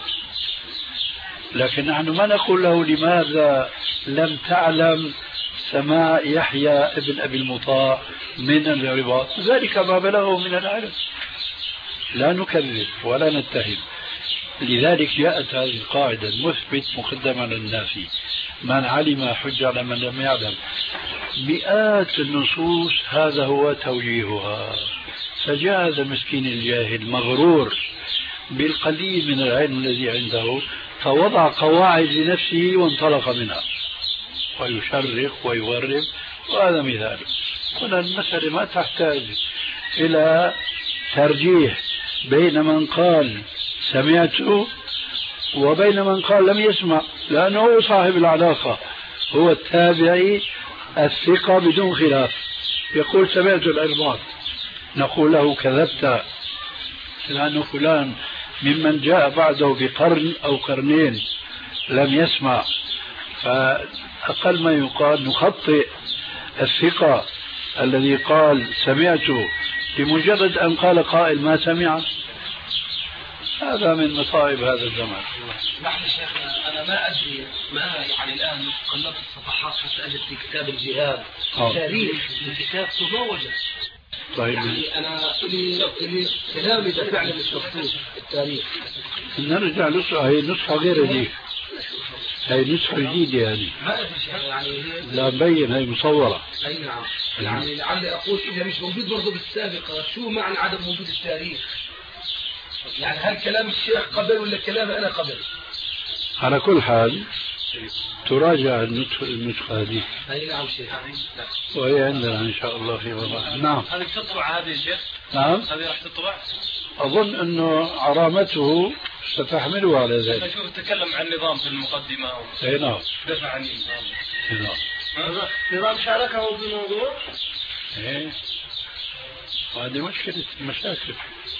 لكن نحن ما نقول له لماذا لم تعلم سماع يحيى ابن أبي المطاع من الرباط، ذلك ما بلغه من العلم، لا نكذب ولا نتهم. لذلك جاءت هذه القاعدة المثبت مقدمة على النافي، من علم حج على من لم يعلم. مئات النصوص هذا هو توجيهها، فجاء هذا المسكين الجاهل مغرور بالقليل من العلم الذي عنده، فوضع قواعد لنفسه وانطلق منها ويشرق ويغرب، وهذا مثال. هنا المسألة ما تحتاج إلى ترجيح بين من قال سمعت وبين من قال لم يسمع، لأنه هو صاحب العلاقة، هو التابعي الثقة بدون خلاف، يقول سمعت الأربعة، نقول له كذبت، لأنه فلان ممن جاء بعده بقرن أو قرنين لم يسمع. فأقل ما يقال نخطئ الثقة الذي قال سمعت بمجرد أن قال قائل ما سمع. هذا من مصائب هذا الزمان. نحن شيخنا أنا ما أدري، ما يعني الآن قلبت الصفحات حتى أجد في كتاب الجهاد تاريخ الكتاب ما وجد. طيب يعني أنا اللي كلامي ده فعلا مش مكتوب التاريخ. نرجع نسخة، هي نسخة غير دي، هي نسخة جديدة يعني. ما أدري يعني لا مبين، هي مصورة. أي نعم. يعني لعلي أقول إذا مش موجود برضه بالسابقة، شو معنى عدم وجود التاريخ؟ يعني هل كلام الشيخ قبل ولا كلامي أنا قبل؟ على كل حال تراجع النسخة هذه. أي نعم شيخ. وهي عندنا إن شاء الله في وضعها. نعم. هذه تطبع هذه الشيخ؟ نعم. هذه راح تطبع؟ أظن أنه عرامته ستحمله على ذلك. أنا شوف تكلم عن نظام في المقدمة. أي نعم. دفع عن النظام. نعم. نظام شاركه بالموضوع. إيه. وهذه مشكلة المشاكل.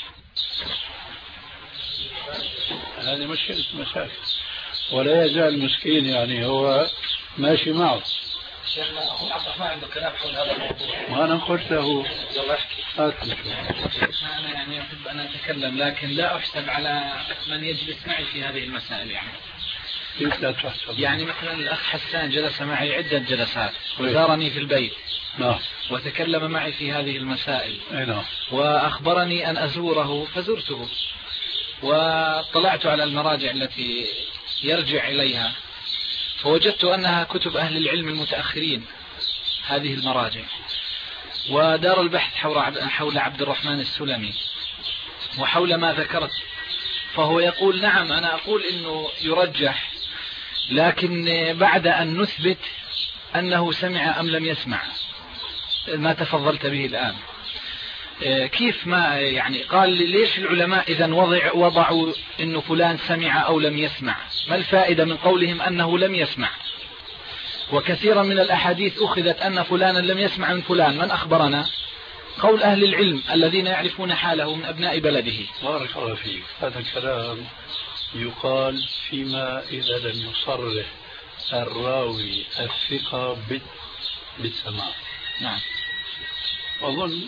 هذه مشكلة المشاكل، ولا يزال مسكين يعني هو ماشي معه. شيخنا أخو عبد الرحمن عنده كلام حول هذا الموضوع. وأنا قلت له يلا احكي. أنا يعني أحب أن أتكلم، لكن لا أحسب على من يجلس معي في هذه المسائل. يعني كيف لا تحسب؟ يعني مثلا الأخ حسان جلس معي عدة جلسات وزارني في البيت. نعم. وتكلم معي في هذه المسائل. أي نعم. وأخبرني أن أزوره فزرته، واطلعت على المراجع التي يرجع إليها، فوجدت أنها كتب أهل العلم المتأخرين هذه المراجع، ودار البحث حول عبد الرحمن السلمي وحول ما ذكرت. فهو يقول نعم، أنا أقول إنه يرجح، لكن بعد أن نثبت أنه سمع أم لم يسمع، ما تفضلت به الآن. كيف ما يعني قال ليش العلماء إذا وضعوا إنه فلان سمع أو لم يسمع؟ ما الفائدة من قولهم أنه لم يسمع؟ وكثيرا من الأحاديث أخذت أن فلانا لم يسمع من فلان. من أخبرنا؟ قول أهل العلم الذين يعرفون حاله من أبناء بلده. بارك الله فيك. هذا الكلام يقال فيما إذا لم يصرح الراوي الثقة بالسماع. نعم. أظن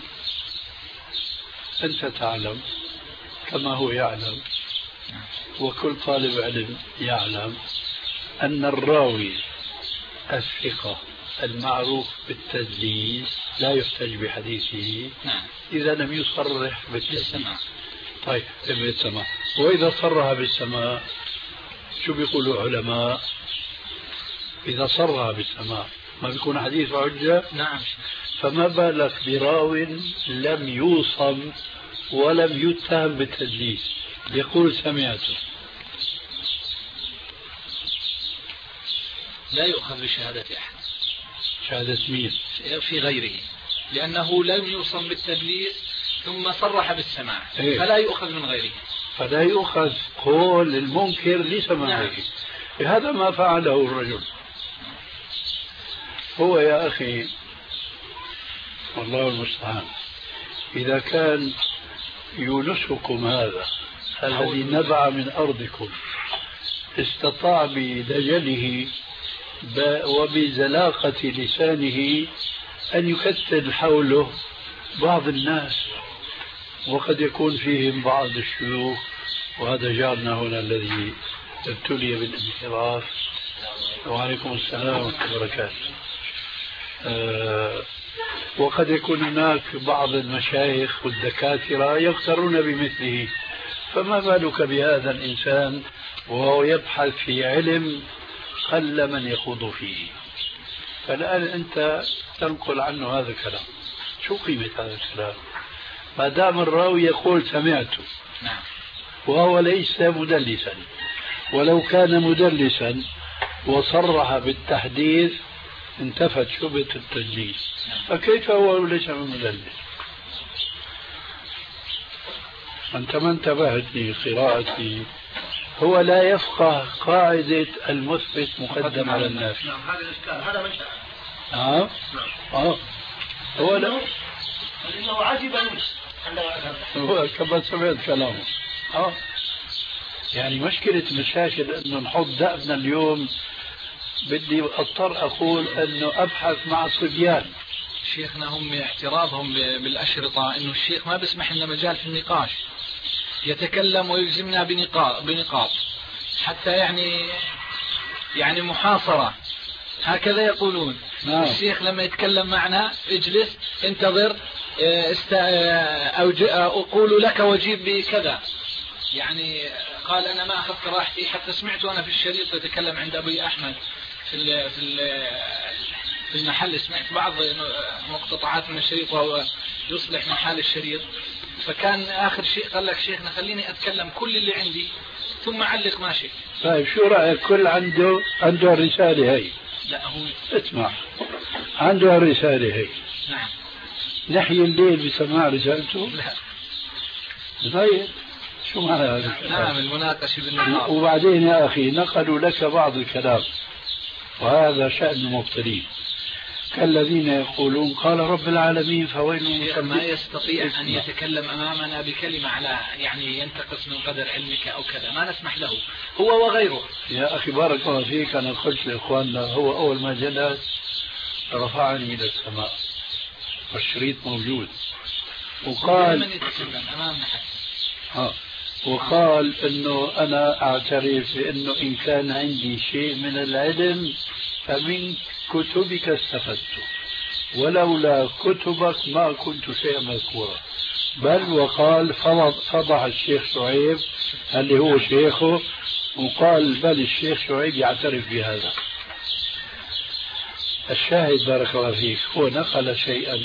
أنت تعلم كما هو يعلم، وكل طالب علم يعلم أن الراوي الثقة المعروف بالتدليس لا يحتج بحديثه إذا لم يصرح بالسماع. طيب بالسماع. وإذا صرح بالسماع شو بيقولوا علماء؟ إذا صرح بالسماع ما بيكون حديث حجة؟ نعم. فما بالك براو لم يوصم ولم يتهم بالتدليس يقول سمعته؟ لا يؤخذ بشهادة أحد. شهادة مين؟ في غيره، لأنه لم يوصم بالتدليس ثم صرح بالسماع. إيه؟ فلا يؤخذ من غيره، فلا يؤخذ قول المنكر لسماعه. نعم. هذا ما فعله الرجل. هو يا أخي والله المستعان، إذا كان يونسكم هذا الذي نبع من أرضكم استطاع بدجله وبزلاقة لسانه أن يكتل حوله بعض الناس، وقد يكون فيهم بعض الشيوخ، وهذا جارنا هنا الذي ابتلي بالانحراف. وعليكم السلام ورحمة الله وبركاته. وقد يكون هناك بعض المشايخ والدكاترة يغترون بمثله، فما بالك بهذا الإنسان وهو يبحث في علم قل من يخوض فيه. فالآن أنت تنقل عنه هذا الكلام، شو قيمة هذا الكلام ما دام الراوي يقول سمعته وهو ليس مدلسا؟ ولو كان مدلسا وصرح بالتحديث انتفت شبهة التدليس، فكيف هو ليس مدلس؟ أنت ما انتبهت لقراءتي. هو لا يفقه قاعدة المثبت مقدم على النافي. نعم هذا الإشكال، هذا من هو لا لأنه عجب هو كما سمعت كلامه. يعني مشكلة مشاكل أنه نحط دأبنا اليوم. بدي أضطر أقول أنه أبحث مع الصبيان. شيخنا هم اعتراضهم بالأشرطة أنه الشيخ ما بيسمح لنا مجال في النقاش، يتكلم ويلزمنا بنقاط حتى يعني محاصرة، هكذا يقولون. الشيخ لما يتكلم معنا اجلس انتظر أقول لك وجيب بكذا. يعني قال أنا ما أخذت راحتي حتى سمعت أنا في الشريط يتكلم عند أبي أحمد في المحل، سمعت بعض مقتطعات من الشريط وهو يصلح من حال الشريط، فكان آخر شيء قال لك شيخنا خليني أتكلم كل اللي عندي ثم علق ما شئت. طيب شو رأيك؟ كل عنده الرسالة هي. لا هو اسمع، عنده الرسالة هي. نعم. نحيي الليل بسماع رسالته. لا. طيب شو معنى هذا؟ نعم المناقشة بالنقاط. وبعدين يا أخي نقلوا لك بعض الكلام، وهذا شأن المبتلين كالذين يقولون قال رب العالمين فويل. ما يستطيع أن يتكلم أمامنا بكلمة على يعني ينتقص من قدر علمك أو كذا، ما نسمح له هو وغيره. يا أخي بارك الله فيك، أنا قلت لإخواننا هو أول ما جلس رفعني إلى السماء والشريط موجود، وقال إنه أنا أعترف بأنه إن كان عندي شيء من العلم فمن كتبك استفدت، ولولا كتبك ما كنت شيئا مذكورا. بل وقال فضح الشيخ شعيب اللي هو شيخه، وقال بل الشيخ شعيب يعترف بهذا. الشاهد بارك الله فيك هو نقل شيئا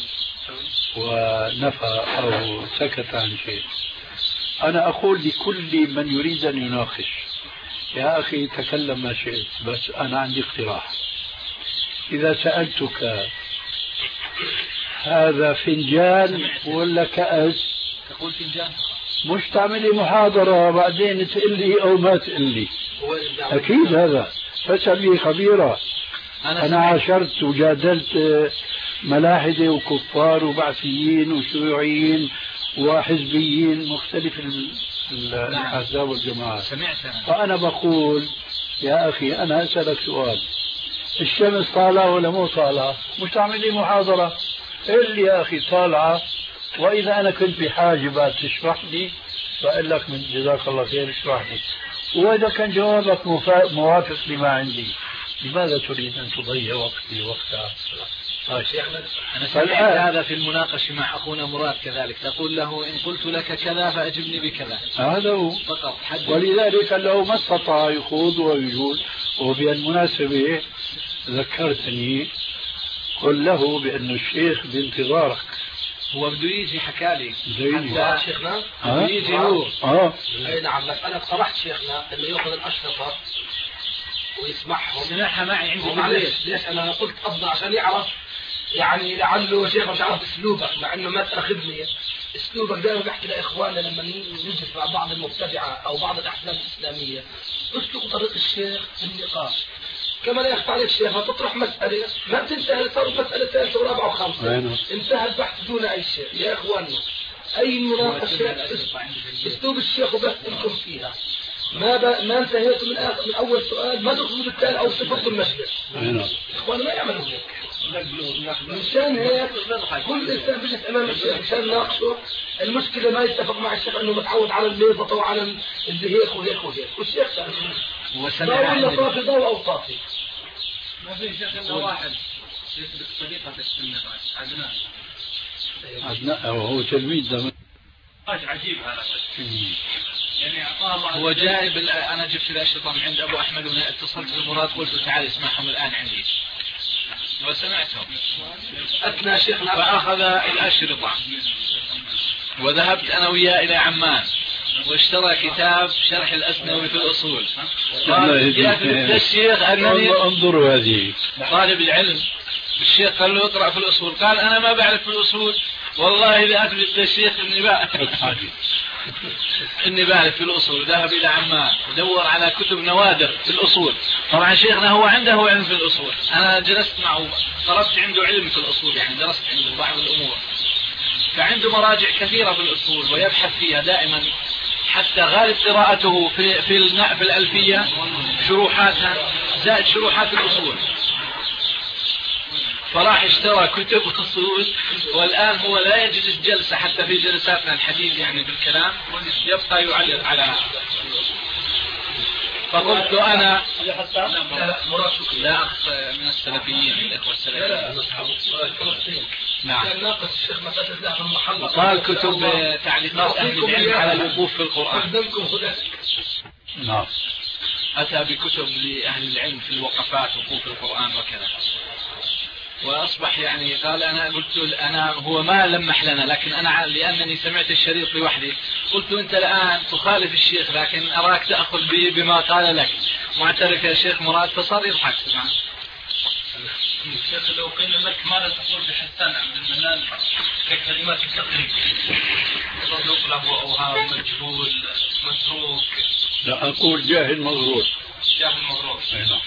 ونفى أو سكت عن شيء. أنا أقول لكل من يريد أن يناقش يا أخي تكلم ما شئت، بس أنا عندي اقتراح. إذا سألتك هذا فنجان ولا كأس تقول فنجان، مش تعملي محاضرة بعدين تقول لي أو ما تقول لي. أكيد هذا فاسأل لي خبيرة. أنا عاشرت وجادلت ملاحدة وكفار وبعثيين وشيوعيين وحزبيين مختلف الأحزاب والجماعات. فأنا بقول يا أخي أنا أسألك سؤال، الشمس طالعة ولا مو طالعة؟ مش تعمل لي محاضرة، قل لي يا أخي طالعة، وإذا أنا كنت بحاجة بعد تشرح لي فأقول لك من جزاك الله خير اشرح لي، وإذا كان جوابك موافق لما عندي لماذا تريد أن تضيع وقتي وقتها؟ أنا سمعت هذا في المناقشة مع أخونا مراد كذلك، تقول له إن قلت لك كذا فأجبني بكذا. هذا هو فقط. ولذلك لو ما استطاع يخوض ويجوز. وبالمناسبة ذكرتني قل له بأن الشيخ بانتظارك. هو بده يجي حكالي حتى شيخنا بده يجي هو. أي نعم، بس أنا اقترحت شيخنا إنه يأخذ الأشرطة ويسمعهم. سمعها معي عندي معلش ليش أنا قلت أفضل عشان يعرف، يعني لعله شيخ مش عارف اسلوبك، مع انه ما تاخذني اسلوبك دائما بحكي لاخواننا لما نجلس مع بعض المبتدعه او بعض الاحزاب الاسلاميه، اسلك طريق الشيخ في النقاش. كما لا يخفى عليك الشيخ ما تطرح مساله ما تنتهي، صار مساله ثالثه ورابعه وخامسه، انتهى البحث دون اي شيء. يا اخواننا أي مناقشة أسلوب الشيخ وبس أنتم فيها ما انتهيتوا من أول سؤال ما تدخلوا بالتالي أو صفرتوا المجلس. إخوان ما يعملوا هيك. مشان هيك كل إنسان بيجلس أمام الشيخ مشان ناقشه المشكلة ما يتفق مع الشيخ إنه متعود على الليزة وعلى اللي هيك وهيك وهيك والشيخ ضوء طافي ضوء أو طافي. ما في شيخ إلا واحد يثبت طريقة السنة عدناء وهو تلميذ ده عجيب هذا. يعني هو جايب أنا جبت الأشرطة من عند أبو أحمد واتصلت بالمراد قلت تعال اسمعهم الآن عندي وسمعتهم أثنى شيخنا فأخذ الأشرطة وذهبت أنا وياه إلى عمان واشترى كتاب شرح الأسنوي في الأصول. الشيخ أنني انظروا هذه طالب العلم الشيخ قال له اقرأ في الأصول قال أنا ما بعرف في الأصول والله لأثبت للشيخ إني بعرف في الأصول. ذهب إلى عمان ودور على كتب نوادر في الأصول. طبعا شيخنا هو عنده علم في الأصول أنا جلست معه طلبت عنده علم في الأصول يعني درست عنده بعض الأمور فعنده مراجع كثيرة في الأصول ويبحث فيها دائما حتى غالب قراءته في الألفية شروحاتها زائد شروحات الأصول. فراح اشترى كتب أصول والآن هو لا يجلس جلسة حتى في جلساتنا الحديث يعني بالكلام يبقى يعلق على هذا. فقلت أنا لا أخ من السلفيين الإخوة السلفيين. نعم. قال كتب تعليقات أهل العلم على الوقوف في القرآن. نعم. أتى بكتب لأهل العلم في الوقفات وقوف القرآن وكذا. وأصبح يعني قال أنا قلت أنا هو ما لمح لنا لكن أنا لأنني سمعت الشريط لوحدي قلت أنت الآن تخالف الشيخ لكن أراك تأخذ بما قال لك معترف يا شيخ مراد فصار يضحك سبحان. الشيخ لو قيل لك ماذا تقول بحسان عبد المنان ككلمات التقريب صدوق له أوهام مجهول متروك. لا أقول جاهل مغرور. جاهل مغرور. نعم.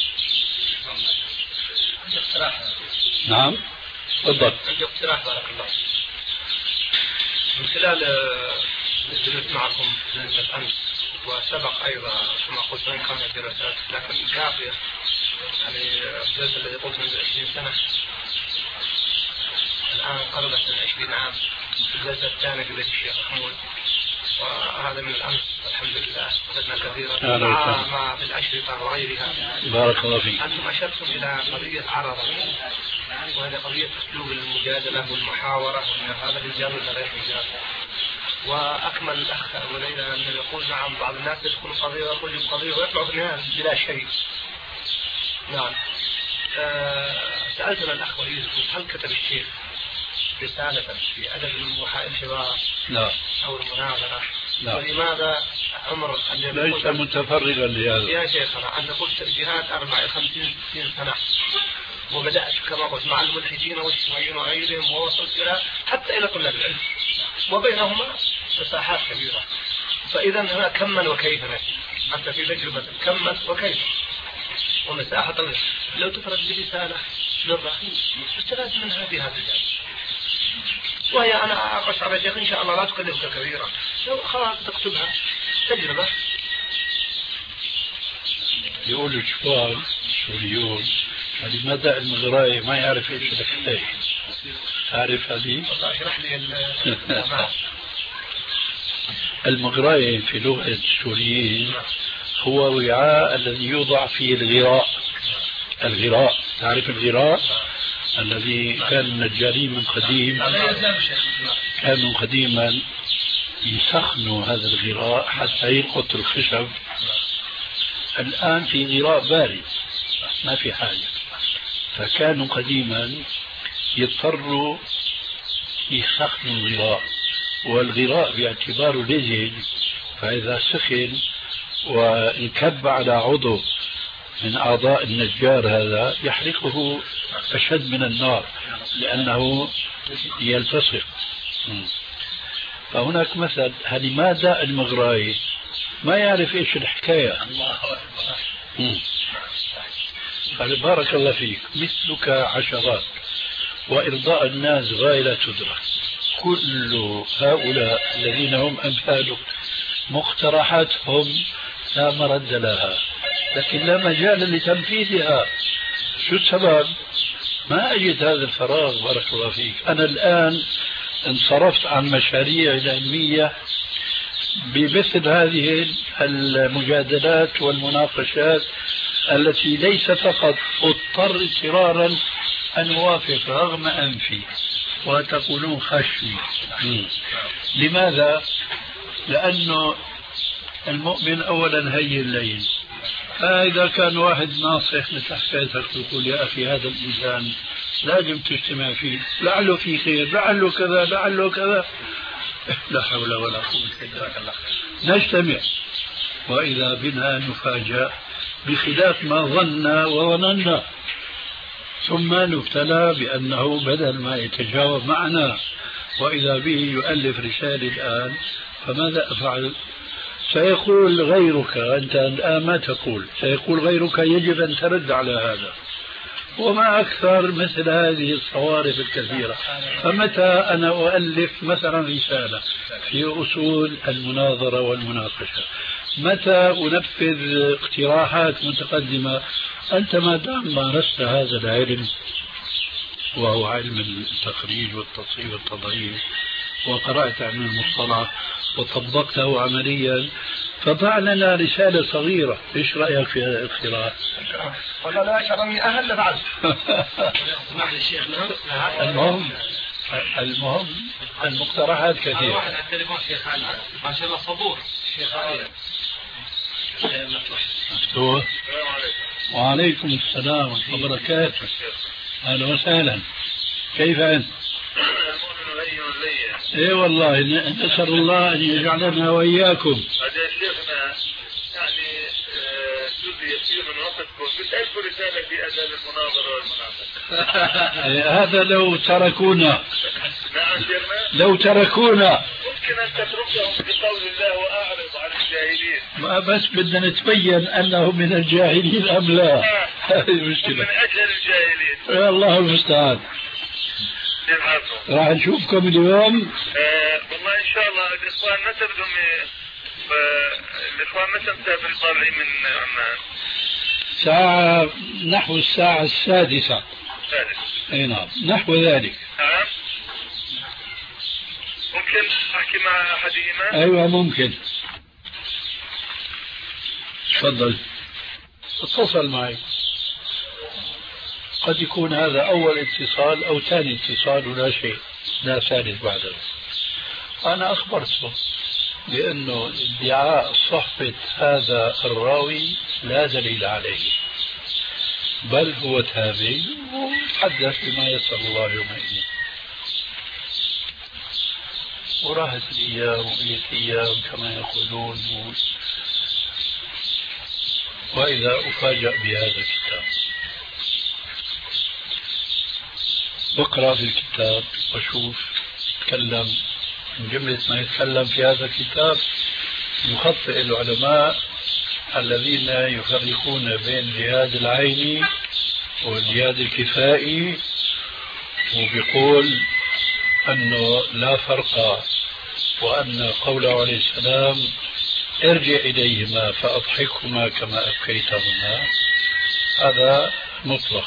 نعم تفضل. عندي اقتراح بارك الله. من خلال الجلوس معكم بالأمس وسبق أيضا كما قلت وإن كانت دراسات لكن كافية يعني الجلسة الذي قلت منذ 20 سنة الآن قربت من 20 عام. الجلسة الثانية في بيت الشيخ محمود وهذا من الأمس الحمد لله استفدنا كثيرا مع بالأشرطة وغيرها. بارك الله فيك. أنتم أشرتم إلى قضية عرضة وهذه قضية أسلوب المجادلة والمحاورة هذا رجال ولا غير رجال. وأكمل الأخ أبو ليلى أنه يقول نعم بعض الناس يدخل قضية ويخرج قضية ويطلع في النهاية بلا شيء. نعم. سألتنا الأخ وليد هل كتب الشيخ رسالة في أدب الحوار لا أو المناظرة؟ لا. ولماذا عمر ليس متفرغا لهذا يا شيخنا أن قلت الجهاد 54 سنة وبدأت كما قلت مع الملحدين والشيوعيين وغيرهم ووصلت إلى حتى إلى طلاب العلم وبينهما مساحات كبيرة. فإذا هنا كما وكيف أنت في تجربة كما وكيف ومساحة طويلة لو تفرد برسالة للرحيم استفاد منها في هذا الجانب. وهي أنا أقشعر يا شيخ إن شاء الله لا تكلفك كبيرة لو خلاص تكتبها تجربة. يقول الشباب السوريون لماذا المغراي ما يعرف ايش الحكاية؟ تعرف هذه؟ والله اشرح لي المغراي في لغة السوريين هو وعاء الذي يوضع فيه الغراء. الغراء تعرف الغراء الذي كان النجارين من قديم كانوا قديما يسخنوا هذا الغراء حتى يلقط الخشب. الآن في غراء بارد ما في حاجة فكانوا قديما يضطروا يسخنوا الغراء والغراء باعتباره لزج فإذا سخن وانكب على عضو من أعضاء النجار هذا يحرقه أشد من النار لأنه يلتصق. فهناك مثل لماذا المغراي ما يعرف إيش الحكاية. قال بارك الله فيك مثلك عشرات وإرضاء الناس غاية لا تدرك كل هؤلاء الذين هم أمثالك مقترحاتهم لا مرد لها، لكن لا مجال لتنفيذها. شو السبب؟ ما أجد هذا الفراغ. بارك الله فيك. أنا الآن انصرفت عن مشاريع العلمية بمثل هذه المجادلات والمناقشات التي ليس فقط اضطر اضطرارا أن أوافق رغم أنفي وتقولون خشي. لماذا؟ لأنه المؤمن أولا هين اللين، فإذا كان واحد ناصح مثل حكايتك تقول يا أخي هذا الإنسان لازم تجتمع فيه، لعله في خير، لعله كذا، لعله كذا، لا حول ولا قوة إلا بالله. نجتمع وإذا بنا نفاجأ بخلاف ما ظننا وظننا، ثم نبتلى بأنه بدل ما يتجاوب معنا وإذا به يؤلف رسالة الآن، فماذا أفعل؟ سيقول غيرك، أنت الآن ما تقول، سيقول غيرك يجب أن ترد على هذا، وما أكثر مثل هذه الصوارف الكثيرة. فمتى أنا أؤلف مثلا رسالة في أصول المناظرة والمناقشة، متى أنفذ اقتراحات متقدمة؟ أنت ما دام مارست هذا العلم وهو علم التخريج والتصحيح والتضعيف وقرأت عن المصطلح وطبقته عمليا، فضع لنا رسالة صغيرة. إيش رأيك في هذا الاقتراح؟ والله لا شرني أهل لفعل. المهم المقترحات كثيرة. ما شاء الله صبور شيخ علي. مفتوح. وعليكم السلام ورحمة الله وبركاته. أهلا وسهلا. كيف أنت؟ اي والله نسأل الله ان يجعلنا واياكم. هذا شيخنا يعني جزء يسير من وقتكم، بتألفوا رسالة في أذان المناظرة والمناقشة. هذا لو تركونا. نعم شيخنا. لو تركونا. ممكن أن تتركهم بقول الله وأعرض عن الجاهلين. ما بس بدنا نتبين أنهم من الجاهلين أم لا. هذه المشكلة. من أجهل الجاهلين. يا الله المستعان. راح نشوفكم اليوم. والله ان شاء الله الاخوان متى بدهم الاخوان متى طالعين من عمان؟ ساعة نحو الساعة السادسة. اي نعم نحو ذلك. نعم. ممكن احكي مع احدهما؟ ايوه ممكن. تفضل اتصل معي. قد يكون هذا أول اتصال أو ثاني اتصال ولا شيء، لا ثالث بعده. أنا أخبرته بأنه ادعاء صحبة هذا الراوي لا دليل عليه، بل هو تابعي وتحدث بما يسر الله يومئذ. وراحت الأيام وبقيت أيام كما يقولون، وإذا أفاجأ بهذا الكتاب بقرأ في الكتاب وأشوف يتكلم من جملة ما يتكلم في هذا الكتاب يخطئ العلماء الذين يفرقون بين جهاد العين والجهاد الكفائي، وبيقول أنه لا فرق، وأن قوله عليه السلام ارجع إليهما فأضحكهما كما أبكيتهما، هذا مطلق.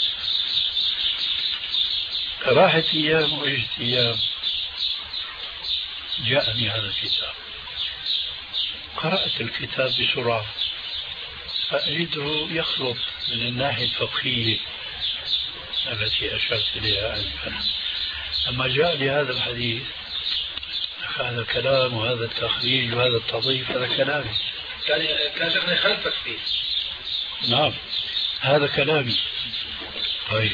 راحت أيام وإجت أيام، جاءني هذا الكتاب، قرأت الكتاب بسرعة فأجده يخلط من الناحية الفقهية التي أشرت إليها آنفا. لما جاء لي هذا الحديث، هذا الكلام وهذا التخريج وهذا التضييف، هذا كلامي. كان شيخنا يخلفك فيه. نعم هذا كلامي. طيب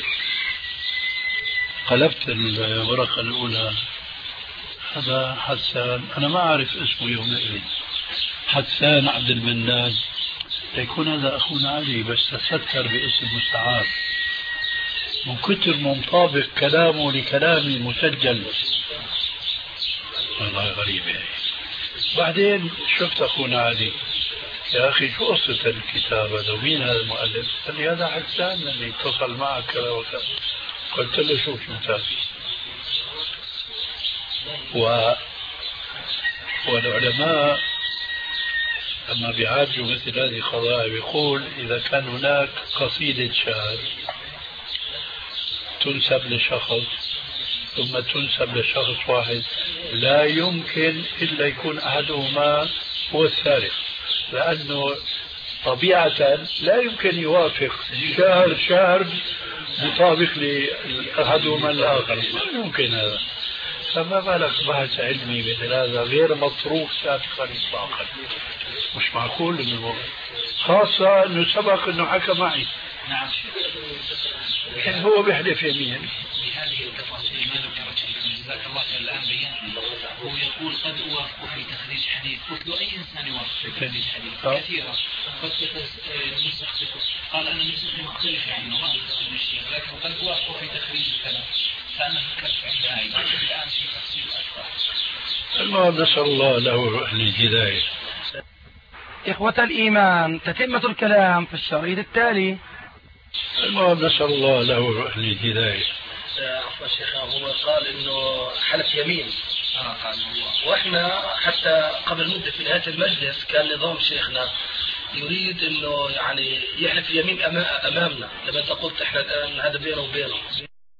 قلبت الورقة الأولى، هذا حسان، أنا ما أعرف اسمه يومئذ، حسان عبد المنان، يكون هذا أخونا علي بس تستر باسم مستعار، من كتر مطابق كلامه لكلامي مسجل. والله غريبة. بعدين شفت أخونا علي، يا أخي شو قصة الكتاب هذا ومين هذا المؤلف؟ قال لي هذا حسان اللي اتصل معك كذا وكذا. قلت له شوف شو تابي، والعلماء لما بيعالجوا مثل هذه القضايا بيقول إذا كان هناك قصيدة شعر تنسب لشخص ثم تنسب لشخص واحد لا يمكن إلا يكون أحدهما هو السارق، لأنه طبيعة لا يمكن يوافق شعر مطابق لأحدهما الآخر، ما يمكن هذا. فما بالك بحث علمي مثل هذا غير مطروح سابقا إطلاقا، مش معقول إنه خاصة إنه سبق إنه حكى معي. نعم. كان هو بيحلف يمين. بهذه التفاصيل ما ذكرت شيء جزاك الله خير الآن بيان. هو يقول قد أوافق في تخريج حديث، قلت له أي إنسان يوافق في تخريج حديث كثيرا، قد قال أنا نسختي مختلفة عنه ما أذكر من الشيء، لكن قد أوافق في تخريج الكلام، فأنا فكرت عند هاي الآن في تفصيل أكثر. المهم نسأل الله له الهداية. إخوة الإيمان، تتمة الكلام في الشريط التالي. المهم نسأل الله له الهداية. عفوا شيخنا، هو قال إنه حلف يمين، وإحنا حتى قبل مدة في نهاية المجلس كان نظام شيخنا يريد إنه يعني يحلف يمين أمامنا، لما أنت قلت إحنا الآن هذا بينه وبينه